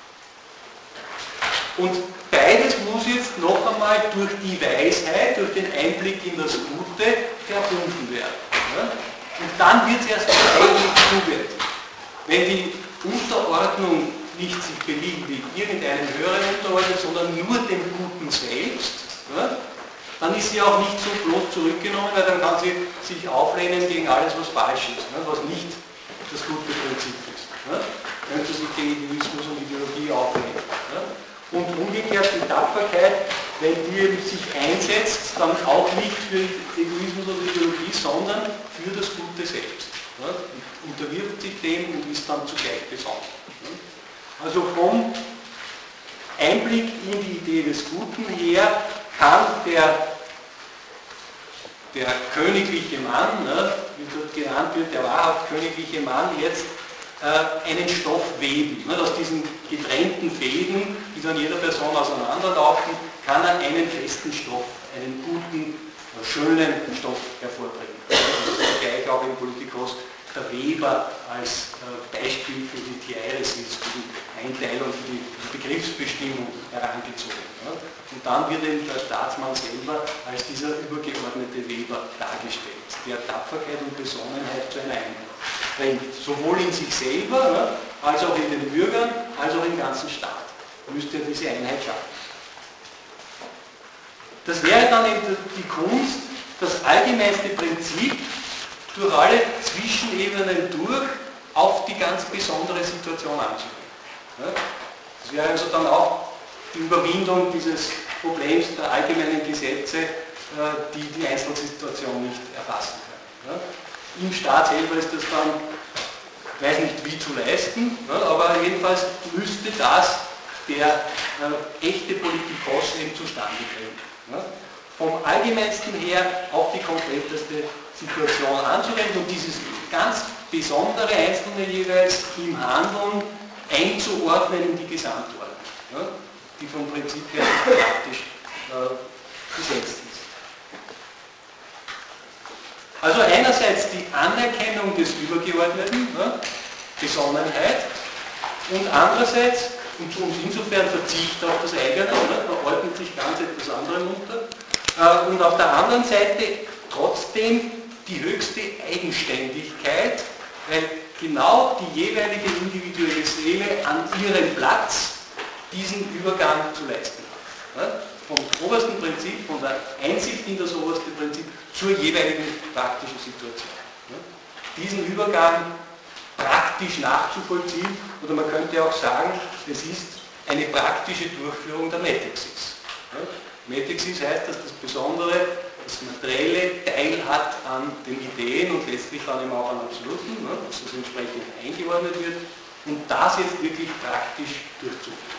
Und beides muss jetzt noch einmal durch die Weisheit, durch den Einblick in das Gute verbunden werden. Ja? Und dann wird es erst eigentlich zugehört. Wenn die Unterordnung nicht sich beliebig irgendeinem höheren unterordnet, sondern nur dem Guten selbst, ja? Dann ist sie auch nicht so bloß zurückgenommen, weil dann kann sie sich auflehnen gegen alles, was falsch ist, ja? Was nicht das gute Prinzip ist. Ja? Könnte sich gegen Egoismus und Ideologie auflehnen. Ja? Und umgekehrt die Tapferkeit, wenn die eben sich einsetzt, dann auch nicht für Egoismus oder Ideologie, sondern für das Gute selbst. Ja, unterwirft sich dem und ist dann zugleich besonnen. Ja. Also vom Einblick in die Idee des Guten her kann der, der königliche Mann, ne, wie dort genannt wird, der wahrhaft königliche Mann jetzt einen Stoff weben. Aus diesen getrennten Fäden, die dann jeder Person auseinanderlaufen, kann er einen festen Stoff, einen guten, schönen Stoff hervorbringen. Das ist gleich auch im Politikos der Weber als Beispiel für die Theoresis, für die Einteilung, für die Begriffsbestimmung herangezogen. Und dann wird eben der Staatsmann selber als dieser übergeordnete Weber dargestellt, der Tapferkeit und Besonnenheit zu einer Einheit bringt, sowohl in sich selber, als auch in den Bürgern, als auch im ganzen Staat. Müsste er diese Einheit schaffen. Das wäre dann eben die Kunst, das allgemeinste Prinzip durch alle Zwischenebenen durch auf die ganz besondere Situation anzugehen. Das wäre also dann auch die Überwindung dieses Problems der allgemeinen Gesetze, die die Einzelsituation nicht erfassen können. Im Staat selber ist das dann, ich weiß nicht wie zu leisten, aber jedenfalls müsste das der echte Politikos eben zustande bringen. Vom Allgemeinsten her auf die konkreteste Situation anzuwenden und dieses ganz besondere Einzelne jeweils im Handeln einzuordnen in die Gesamtordnung, ja, die vom Prinzip her praktisch äh, gesetzt ist. Also einerseits die Anerkennung des Übergeordneten, ja, Besonnenheit, und andererseits, und insofern Verzicht auf das eigene, oder? Man ordnet sich ganz etwas anderem unter, äh, und auf der anderen Seite trotzdem die höchste Eigenständigkeit, weil genau die jeweilige individuelle Seele an ihrem Platz diesen Übergang zu leisten hat. Ja? Vom obersten Prinzip, von der Einsicht in das oberste Prinzip zur jeweiligen praktischen Situation. Ja? Diesen Übergang praktisch nachzuvollziehen, oder man könnte auch sagen, es ist eine praktische Durchführung der Metexis. Ja? Metexis heißt, dass das Besondere, das Materielle Teil hat an den Ideen und letztlich dann eben auch an Absoluten, ne, dass das entsprechend eingeordnet wird und das jetzt wirklich praktisch durchzuführen.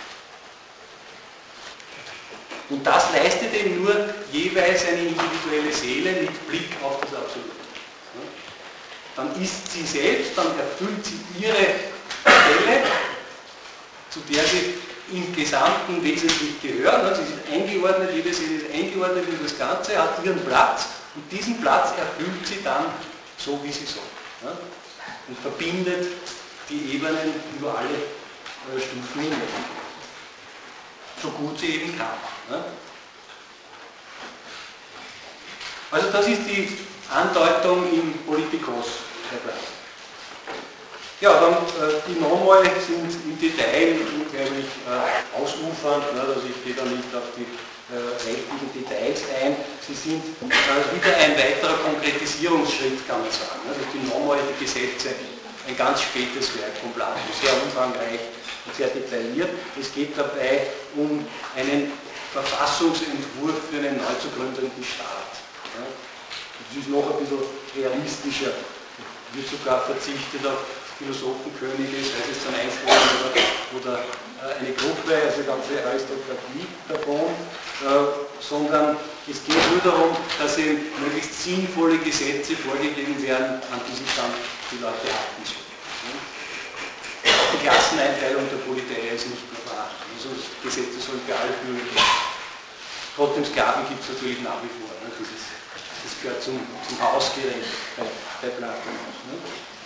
Und das leistet eben nur jeweils eine individuelle Seele mit Blick auf das Absolute. Ne. Dann ist sie selbst, dann erfüllt sie ihre Stelle, zu der sie im Gesamten wesentlich gehören. Sie ist eingeordnet, jede Seele ist eingeordnet in das Ganze, hat ihren Platz und diesen Platz erfüllt sie dann so, wie sie soll. Ja? Und verbindet die Ebenen über alle äh, Stufen hinweg. So gut sie eben kann. Ja? Also das ist die Andeutung im Politikos der Platon. Ja, dann äh, die Nomoi sind im Detail unglaublich äh, ausufernd, ne, also ich gehe da nicht auf die äh, rechtlichen Details ein. Sie sind äh, wieder ein weiterer Konkretisierungsschritt, kann man sagen. Also die Nomoi, die Gesetze, ein ganz spätes Werk von Platon, sehr umfangreich und sehr detailliert. Es geht dabei um einen Verfassungsentwurf für einen neu zu gründenden Staat. Ja. Das ist noch ein bisschen realistischer, wird sogar verzichtet auf Philosophenkönige, sei es jetzt ein Einzelner oder, oder äh, eine Gruppe, also die ganze Aristokratie davon, äh, sondern es geht nur darum, dass eben möglichst sinnvolle Gesetze vorgegeben werden, an die sich dann die Leute halten sollen. Auch die Klasseneinteilung der Polizei ist nicht mehr vorhanden. Also Gesetze sollen für alle Bürger gelten. Trotzdem Sklaven gibt es natürlich nach wie vor. Ne? Das, ist, das gehört zum, zum Hausgerecht bei, bei Platon. Ne?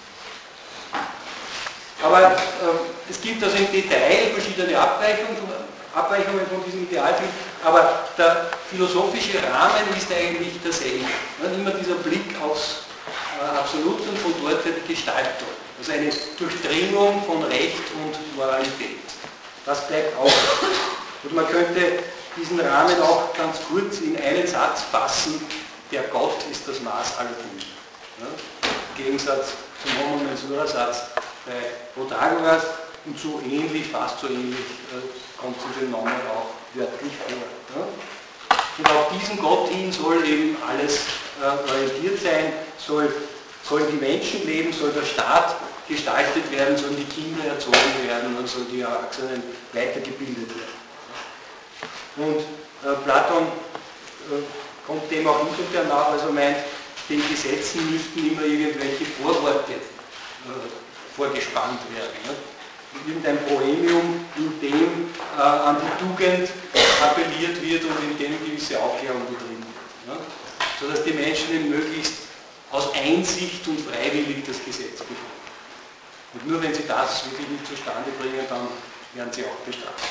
Aber äh, es gibt also im Detail verschiedene Abweichungen, Abweichungen von diesem Idealbild, aber der philosophische Rahmen ist eigentlich derselbe. Ne? Immer dieser Blick aufs äh, Absolut und von dort her die Gestaltung. Also eine Durchdringung von Recht und Moralität. Das bleibt auch. Und man könnte diesen Rahmen auch ganz kurz in einen Satz fassen: Der Gott ist das Maß aller Dinge. Ja? Im Gegensatz zum Homo Mensura Satz bei Protagoras, und so ähnlich, fast so ähnlich, äh, kommt es in den Nomen auch wörtlich vor. Ja? Und auf diesen Gott hin soll eben alles äh, orientiert sein, soll, sollen die Menschen leben, soll der Staat gestaltet werden, sollen die Kinder erzogen werden und sollen die Erwachsenen weitergebildet werden. Und äh, Platon äh, kommt dem auch insofern nach, also meint, den Gesetzen müssten immer irgendwelche Vorworte äh, vorgespannt werden. Ne? Irgendein Proemium, in dem äh, an die Tugend appelliert wird und in dem gewisse Aufklärung betrieben wird. Ne? Sodass die Menschen möglichst aus Einsicht und freiwillig das Gesetz befolgen. Und nur wenn sie das wirklich nicht zustande bringen, dann werden sie auch bestraft.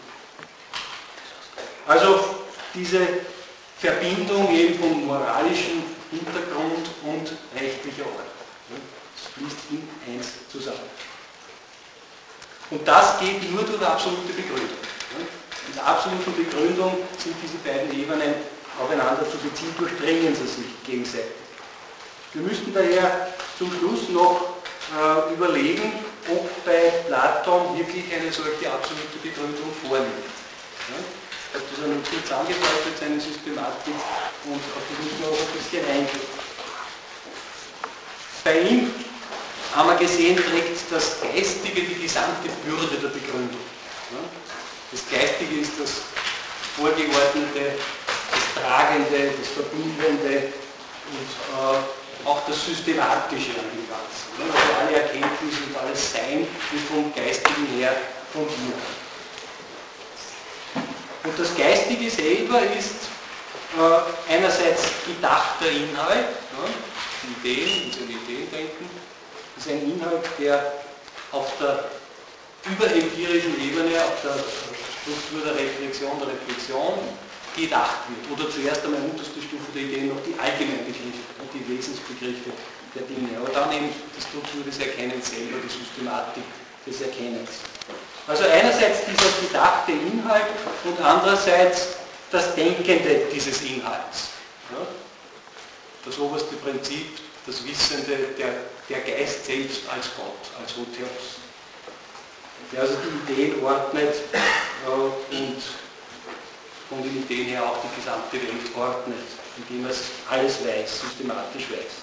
Also diese Verbindung eben vom moralischen Hintergrund und rechtlicher Ordnung. Das fließt in eins zusammen. Und das geht nur durch absolute Begründung. In der absoluten Begründung sind diese beiden Ebenen aufeinander zu beziehen, durchdringen sie sich gegenseitig. Wir müssten daher zum Schluss noch äh, überlegen, ob bei Platon wirklich eine solche absolute Begründung vorliegt. Ja? Ich habe das einmal kurz angedeutet, seine Systematik, und auf die müssen wir auch ein bisschen eingehen. Bei ihm haben wir gesehen, trägt das Geistige die gesamte Bürde der Begründung. Ja? Das Geistige ist das Vorgeordnete, das Tragende, das Verbindende und äh, auch das Systematische an dem Ganzen. Also alle Erkenntnisse und alles Sein wird vom Geistigen her fundiert. Und das Geistige selber ist äh, einerseits gedachter Inhalt, ja, Ideen, unser Ideendenken, das ist ein Inhalt, der auf der überempirischen Ebene, auf der Struktur der Reflexion, der Reflexion gedacht wird. Oder zuerst einmal unterste Stufe der Ideen noch die Allgemeinbegriffe und die Wesensbegriffe der Dinge. Aber dann eben die Struktur des Erkennens selber, die Systematik des Erkennens. Also einerseits dieser gedachte Inhalt und andererseits das Denkende dieses Inhalts. Ja? Das oberste Prinzip, das Wissende, der, der Geist selbst als Gott, als Hotheos. Der also die Ideen ordnet äh, und von den Ideen her auch die gesamte Welt ordnet, indem er es alles weiß, systematisch weiß.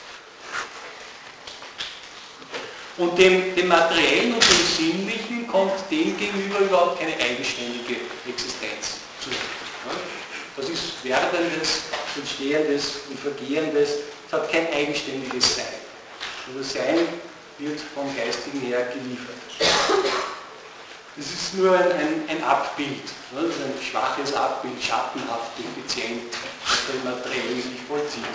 Und dem, dem Materiellen und dem Sinnlichen kommt dem gegenüber überhaupt keine eigenständige Existenz zu. Das ist Werdendes, Entstehendes und Vergehendes, es hat kein eigenständiges Sein. Und das Sein wird vom Geistigen her geliefert. Das ist nur ein, ein, ein Abbild, das ist ein schwaches Abbild, schattenhaft, effizient, das im Materiellen sich vollzieht.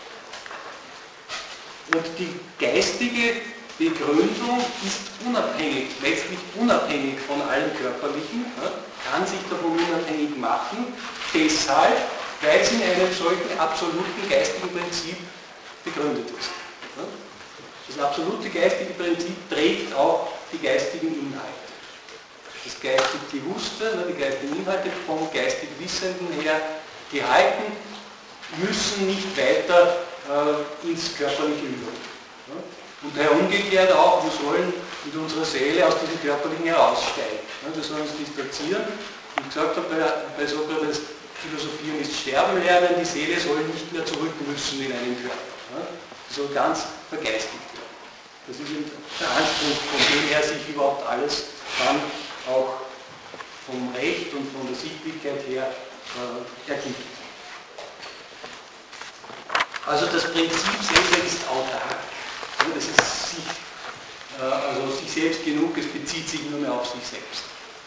Und die geistige Begründung ist unabhängig, letztlich unabhängig von allem Körperlichen, ja, kann sich davon unabhängig machen, deshalb, weil es in einem solchen absoluten geistigen Prinzip begründet ist. Ja. Das absolute geistige Prinzip trägt auch die geistigen Inhalte. Das geistig Bewusste, die geistigen Inhalte vom geistig Wissenden her gehalten, müssen nicht weiter äh, ins Körperliche über. Ja. Und daher umgekehrt auch, wir sollen mit unserer Seele aus diesem Körperlichen heraussteigen. Wir sollen uns distanzieren. Wie ich gesagt habe, bei, bei Sokrates, Philosophieren ist Sterben lernen, die Seele soll nicht mehr zurück müssen in einen Körper. Sie soll ganz vergeistigt werden. Das ist der Anspruch, von dem her sich überhaupt alles dann auch vom Recht und von der Sittlichkeit her äh, ergibt. Also das Prinzip selber ist autark. Das ist sich, äh, also sich selbst genug, es bezieht sich nur mehr auf sich selbst.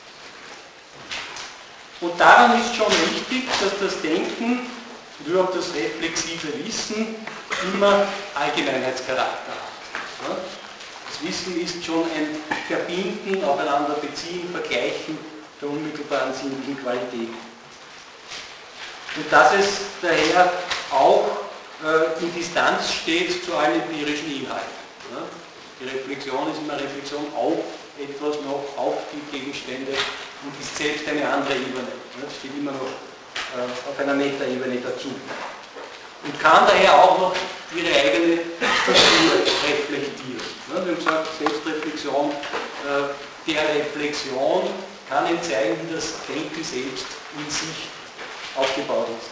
Und daran ist schon wichtig, dass das Denken und überhaupt das reflexive Wissen immer Allgemeinheitscharakter hat. Ja? Das Wissen ist schon ein Verbinden, Aufeinander beziehen, Vergleichen der unmittelbaren sinnlichen Qualitäten. Und dass es daher auch äh, in Distanz steht zu allen empirischen Inhalten. Ja? Die Reflexion ist immer Reflexion auf etwas noch, auf die Gegenstände und ist selbst eine andere Ebene. Es steht immer noch äh, auf einer Metaebene dazu. Und kann daher auch noch ihre eigene Struktur reflektieren. Ja, wir haben gesagt, Selbstreflexion äh, der Reflexion kann eben zeigen, wie das Denken selbst in sich aufgebaut ist.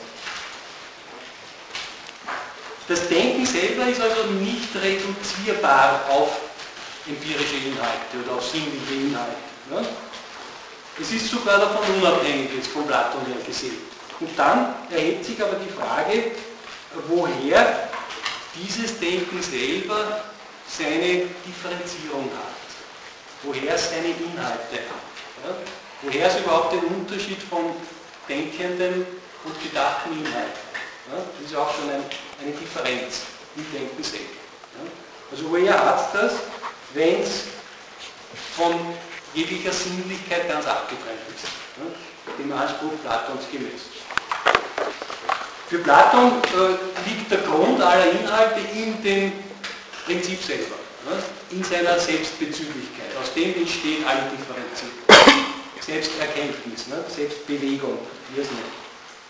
Das Denken selber ist also nicht reduzierbar auf empirische Inhalte oder auf sinnliche Inhalte. Ja? Es ist sogar davon unabhängig, jetzt von Platon her gesehen. Und dann erhebt sich aber die Frage, woher dieses Denken selber seine Differenzierung hat. Woher es seine Inhalte hat. Ja? Woher es überhaupt den Unterschied von denkenden und gedachten Inhalten. Ja? Das ist auch schon ein, eine Differenz im Denken selbst. Also woher hat das, wenn es von jeglicher Sinnlichkeit ganz abgetrennt ist, dem Anspruch Platons gemäß. Für Platon äh, liegt der Grund aller Inhalte in dem Prinzip selber, ne? In seiner Selbstbezüglichkeit. Aus dem entsteht alle Differenzierung. Selbsterkenntnis, ne? Selbstbewegung, wie es nennt.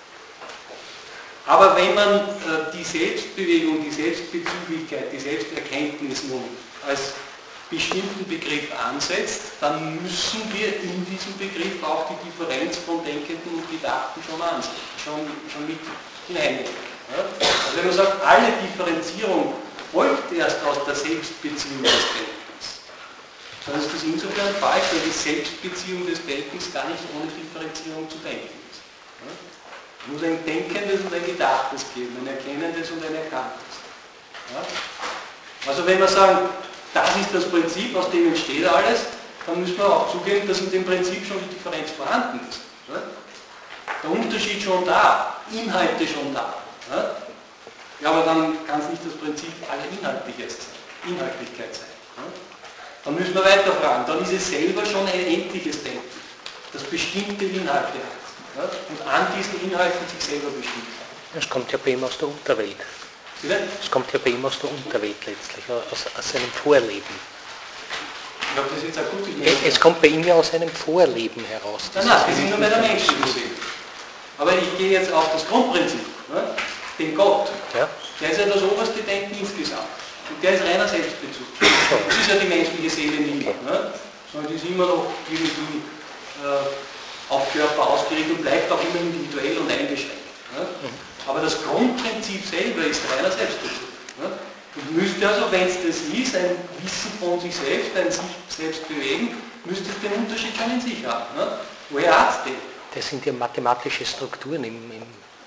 Aber wenn man äh, die Selbstbewegung, die Selbstbezüglichkeit, die Selbsterkenntnis nun als bestimmten Begriff ansetzt, dann müssen wir in diesem Begriff auch die Differenz von Denkenden und Gedachten schon ansehen, schon, schon mit hineinnehmen. Ja? Also wenn man sagt, alle Differenzierung folgt erst aus der Selbstbeziehung des Denkens, dann ist das insofern falsch, weil die Selbstbeziehung des Denkens gar nicht ohne Differenzierung zu denken ist. Ja? Es muss ein Denkendes und ein Gedachtes geben, ein Erkennendes und ein Erkanntes. Ja? Also wenn wir sagen, das ist das Prinzip, aus dem entsteht alles, dann müssen wir auch zugeben, dass in dem Prinzip schon die Differenz vorhanden ist. Ja? Der Unterschied schon da, Inhalte schon da. Ja, ja, aber dann kann es nicht das Prinzip aller Inhaltlichkeit sein. Inhaltlichkeit sein. Ja? Dann müssen wir weiter fragen. Dann ist es selber schon ein endliches Denken, das bestimmte Inhalte hat. Ja? Und an diesen Inhalten sich selber bestimmt hat.
Das kommt ja bei ihm aus der Unterwelt. Es kommt ja bei ihm aus der Unterwelt letztlich, aus, aus seinem Vorleben.
Ich glaube, das ist jetzt akustisch nicht.
Es kommt bei ihm ja aus seinem Vorleben heraus.
Nein, nein, wir sind nur bei der Menschen gesehen. Aber ich gehe jetzt auf das Grundprinzip, ne? Den Gott. Ja. Der ist ja das oberste Denken insgesamt. Und der ist reiner Selbstbezug. Das ist ja die menschliche Seele nicht mehr. Ne? Sondern die ist immer noch irgendwie äh, auf Körper ausgerichtet und bleibt auch immer individuell und eingeschränkt. Ne? Aber das Grundprinzip selber ist reiner Selbstbezug. Ne? Und müsste also, wenn es das ist, ein Wissen von sich selbst, ein sich selbst bewegen, müsste es den Unterschied schon in sich haben. Ne? Woher hat es den?
Das sind ja mathematische Strukturen im, im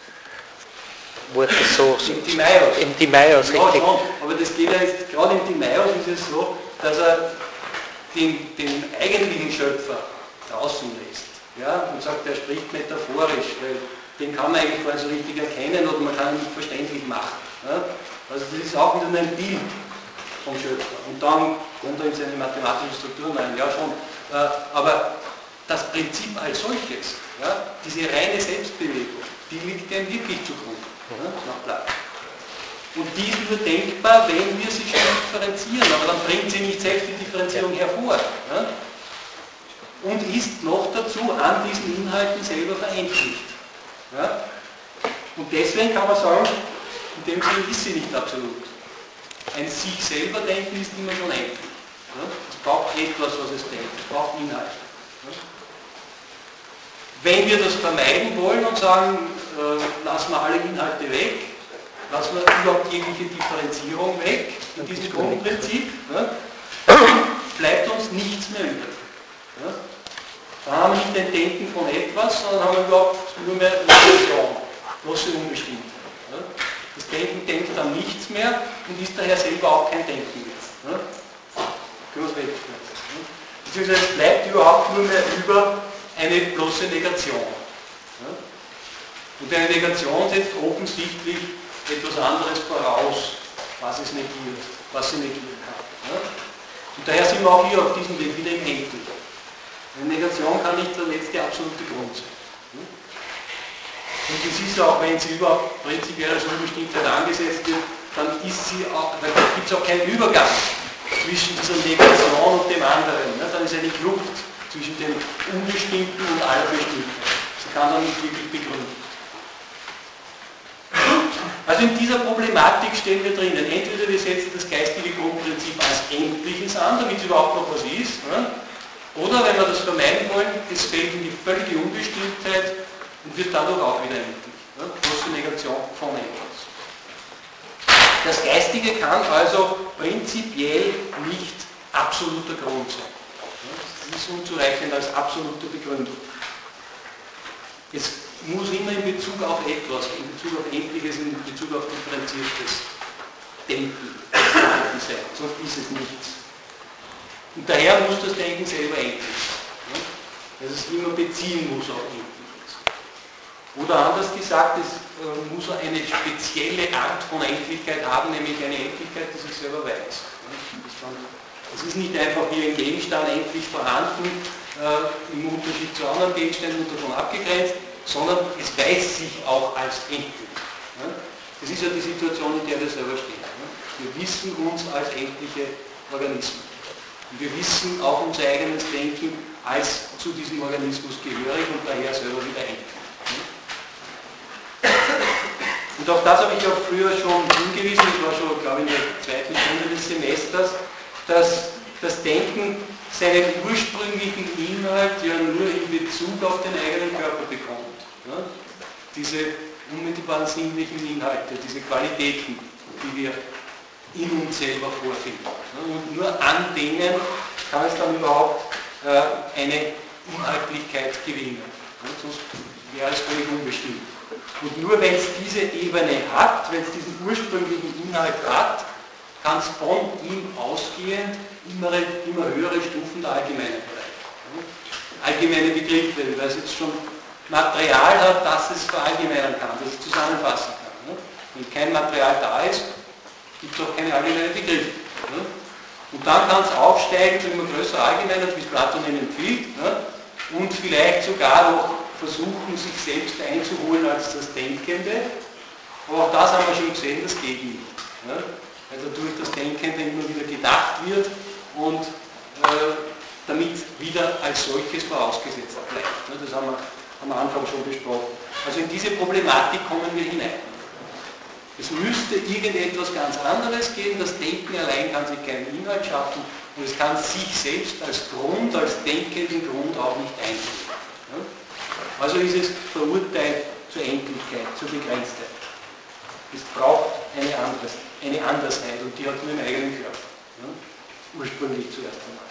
Wort so, so
im Timaeus.
Im Timaeus,
ja, richtig. Schon, aber das geht ja jetzt, gerade im Timaeus ist es so, dass er den, den eigentlichen Schöpfer draußen lässt. Ja, und sagt, er spricht metaphorisch, weil den kann man eigentlich gar nicht so richtig erkennen oder man kann ihn nicht verständlich machen. Ja? Also das ist auch wieder nur ein Bild vom Schöpfer. Und dann kommt er in seine mathematischen Strukturen rein, ja schon. Aber das Prinzip als solches, ja, diese reine Selbstbewegung, die liegt dem wirklich zugrunde, ja, nach Platon. Und die ist nur denkbar, wenn wir sie schon differenzieren, aber dann bringt sie nicht selbst die Differenzierung hervor. Ja, und ist noch dazu an diesen Inhalten selber verendlicht. Ja. Und deswegen kann man sagen, in dem Sinne ist sie nicht absolut. Ein sich selber denken ist immer schon endlich. Ja. Es braucht etwas, was es denkt, es braucht Inhalte. Ja. Wenn wir das vermeiden wollen und sagen, äh, lassen wir alle Inhalte weg, lassen wir überhaupt jegliche Differenzierung weg in diesem Grundprinzip, ja, bleibt uns nichts mehr übrig. Ja. Dann haben wir nicht ein Denken von etwas, sondern haben wir überhaupt nur mehr Negation, bloße Unbestimmtheit. Ja. Das Denken denkt dann nichts mehr und ist daher selber auch kein Denken mehr. Ja. Können wir es wegschmeißen. Ja. Beziehungsweise es bleibt überhaupt nur mehr über eine bloße Negation. Ja. Und eine Negation setzt offensichtlich etwas anderes voraus, was es negiert, was sie negieren kann. Ja. Und daher sind wir auch hier auf diesem Weg wieder im Endlichen. Eine Negation kann nicht der letzte absolute Grund sein. Und es ist auch, wenn sie überhaupt prinzipiell als Unbestimmtheit angesetzt wird, dann ist sie auch, da gibt es auch keinen Übergang zwischen dieser Negation und dem anderen. Dann ist eine Kluft zwischen dem Unbestimmten und Allbestimmten. Sie kann dann nicht wirklich begründen. Also in dieser Problematik stehen wir drinnen. Entweder wir setzen das geistige Grundprinzip als Endliches an, damit es überhaupt noch was ist, oder wenn wir das vermeiden wollen, es fällt in die völlige Unbestimmtheit und wird dadurch auch wieder endlich. Bloße Negation von etwas. Das Geistige kann also prinzipiell nicht absoluter Grund sein. Das ist unzureichend als absolute Begründung. Es muss immer in Bezug auf etwas, in Bezug auf Endliches, in Bezug auf differenziertes Denken sein, sonst ist es nichts. Und daher muss das Denken selber endlich sein. Dass es immer beziehen muss auf Endliches. Oder anders gesagt, es äh, muss eine spezielle Art von Endlichkeit haben, nämlich eine Endlichkeit, die sich selber weiß. Es ist nicht einfach hier ein Gegenstand endlich vorhanden, äh, im Unterschied zu anderen Gegenständen und davon abgegrenzt, sondern es weiß sich auch als endlich. Das ist ja die Situation, in der wir selber stehen. Wir wissen uns als endliche Organismen. Und wir wissen auch unser eigenes Denken als zu diesem Organismus gehörig und daher selber wieder endlich. Und auf das habe ich auch früher schon hingewiesen, das war schon, glaube ich, in der zweiten Stunde des Semesters, dass das Denken seinen ursprünglichen Inhalt ja nur in Bezug auf den eigenen Körper bekommt. Ja? Diese unmittelbaren sinnlichen Inhalte, diese Qualitäten, die wir in uns selber vorfinden. Ja? Und nur an denen kann es dann überhaupt äh, eine Inhaltlichkeit gewinnen. Ja? Sonst wäre es völlig unbestimmt. Und nur wenn es diese Ebene hat, wenn es diesen ursprünglichen Inhalt hat, kann es von ihm ausgehend immer, immer höhere Stufen der Allgemeinheit erreichen. Allgemeine Begriffe, weil es jetzt schon Material hat, das es verallgemeinern kann, das es zusammenfassen kann. Wenn kein Material da ist, gibt es auch keine allgemeinen Begriffe. Und dann kann es aufsteigen zu immer größer Allgemeinheit, bis Platon ihn empfiehlt, und vielleicht sogar noch versuchen, sich selbst einzuholen als das Denkende. Aber auch das haben wir schon gesehen, das geht nicht. Ja? Weil dadurch das Denkende immer wieder gedacht wird und äh, damit wieder als solches vorausgesetzt bleibt. Ja? Das haben wir am Anfang schon besprochen. Also in diese Problematik kommen wir hinein. Es müsste irgendetwas ganz anderes geben, das Denken allein kann sich keinen Inhalt schaffen und es kann sich selbst als Grund, als denkenden Grund auch nicht einbringen. Ja? Also ist es verurteilt zur Endlichkeit, zur Begrenztheit. Es braucht eine, anderes, eine Andersheit und die hat nur im eigenen Körper. Ja? Ursprünglich zuerst einmal.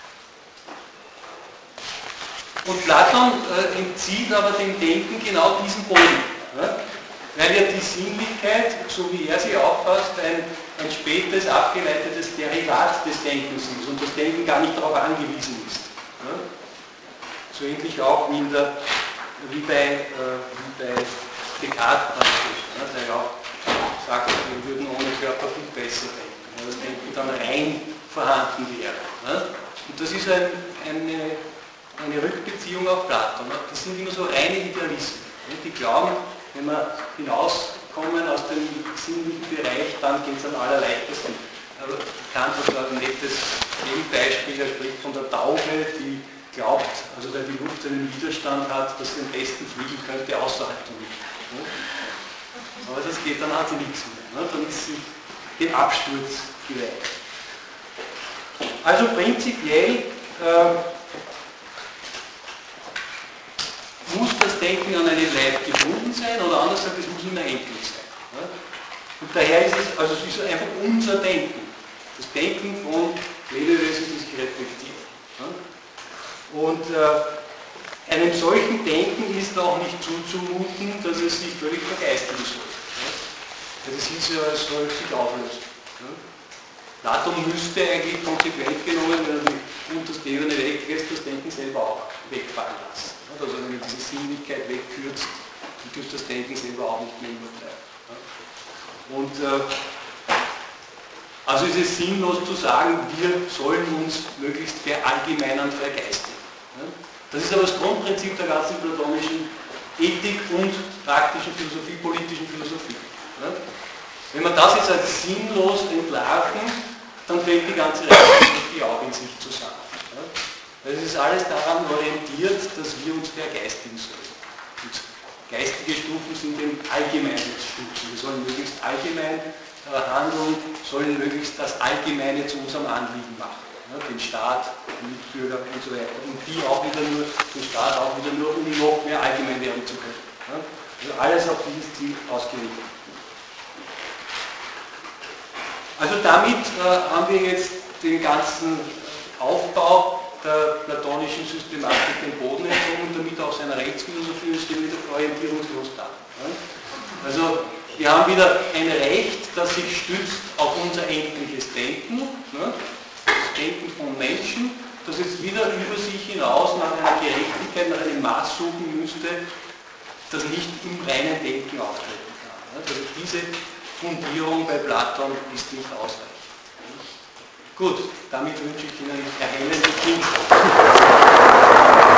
Und Platon äh, entzieht aber dem Denken genau diesen Boden. Ja? Weil ja die Sinnlichkeit, so wie er sie auffasst, ein, ein spätes, abgeleitetes Derivat des Denkens ist und das Denken gar nicht darauf angewiesen ist. Ja? So ähnlich auch wie, in der, wie bei, äh, wie bei Descartes praktisch, ja? Der auch sagt, wir würden ohne Körper viel besser denken, weil das Denken dann rein vorhanden wäre. Ja? Und das ist ein, eine, eine Rückbeziehung auf Platon. Ja? Das sind immer so reine Idealisten, ja? Die glauben, wenn wir hinauskommen aus dem sinnlichen Bereich, dann geht es am allerleichtesten. Aber Kant hat ein nettes Gegenbeispiel, er spricht von der Taube, die glaubt, also weil die Luft einen Widerstand hat, dass sie am besten fliegen könnte außerhalb der Luft. Aber das geht, dann hat sie nichts mehr. Dann ist sie dem Absturz geweiht. Also prinzipiell äh, muss das Denken an einen Leib gebunden sein oder anders gesagt, es muss immer endlich sein. Ja? Und daher ist es, also es ist einfach unser Denken. Das Denken von Lebewesen, die sich reflektiert. Ja? Und äh, einem solchen Denken ist auch nicht zuzumuten, dass es sich völlig vergeistigen soll. Ja? Das ist ja, es soll sich auflösen. Ja? Platon müsste eigentlich konsequent genommen, wenn er die unterste Ebene weglässt, das Denken selber auch wegfallen lassen. Also wenn man diese Sinnlichkeit wegkürzt, dann tut das Denken selber auch nicht mehr übertreiben. Und äh, also ist es sinnlos zu sagen, wir sollen uns möglichst verallgemeinern, vergeistigen. Das ist aber das Grundprinzip der ganzen platonischen Ethik und praktischen Philosophie, politischen Philosophie. Wenn wir das jetzt als sinnlos entlarven, dann fällt die ganze Philosophie auch in sich zusammen. Weil es ist alles daran orientiert, dass wir uns vergeistigen sollen. Und geistige Stufen sind eben Allgemeinheitsstufen. Wir sollen möglichst allgemein äh, handeln, sollen möglichst das Allgemeine zu unserem Anliegen machen. Ja, den Staat, den Mitbürger und so weiter. Und die auch wieder nur, den Staat auch wieder nur, um noch mehr allgemein werden zu können. Ja, also alles auf dieses Ziel ausgerichtet. Also damit äh, haben wir jetzt den ganzen Aufbau der platonischen Systematik den Boden entzogen und damit auch seiner Rechtsphilosophie und stehen wieder orientierungslos da. Also wir haben wieder ein Recht, das sich stützt auf unser endliches Denken, das Denken von Menschen, das jetzt wieder über sich hinaus nach einer Gerechtigkeit, nach einem Maß suchen müsste, das nicht im reinen Denken auftreten kann. Also diese Fundierung bei Platon ist nicht ausreichend. Gut, damit wünsche ich Ihnen erhellende Kinder.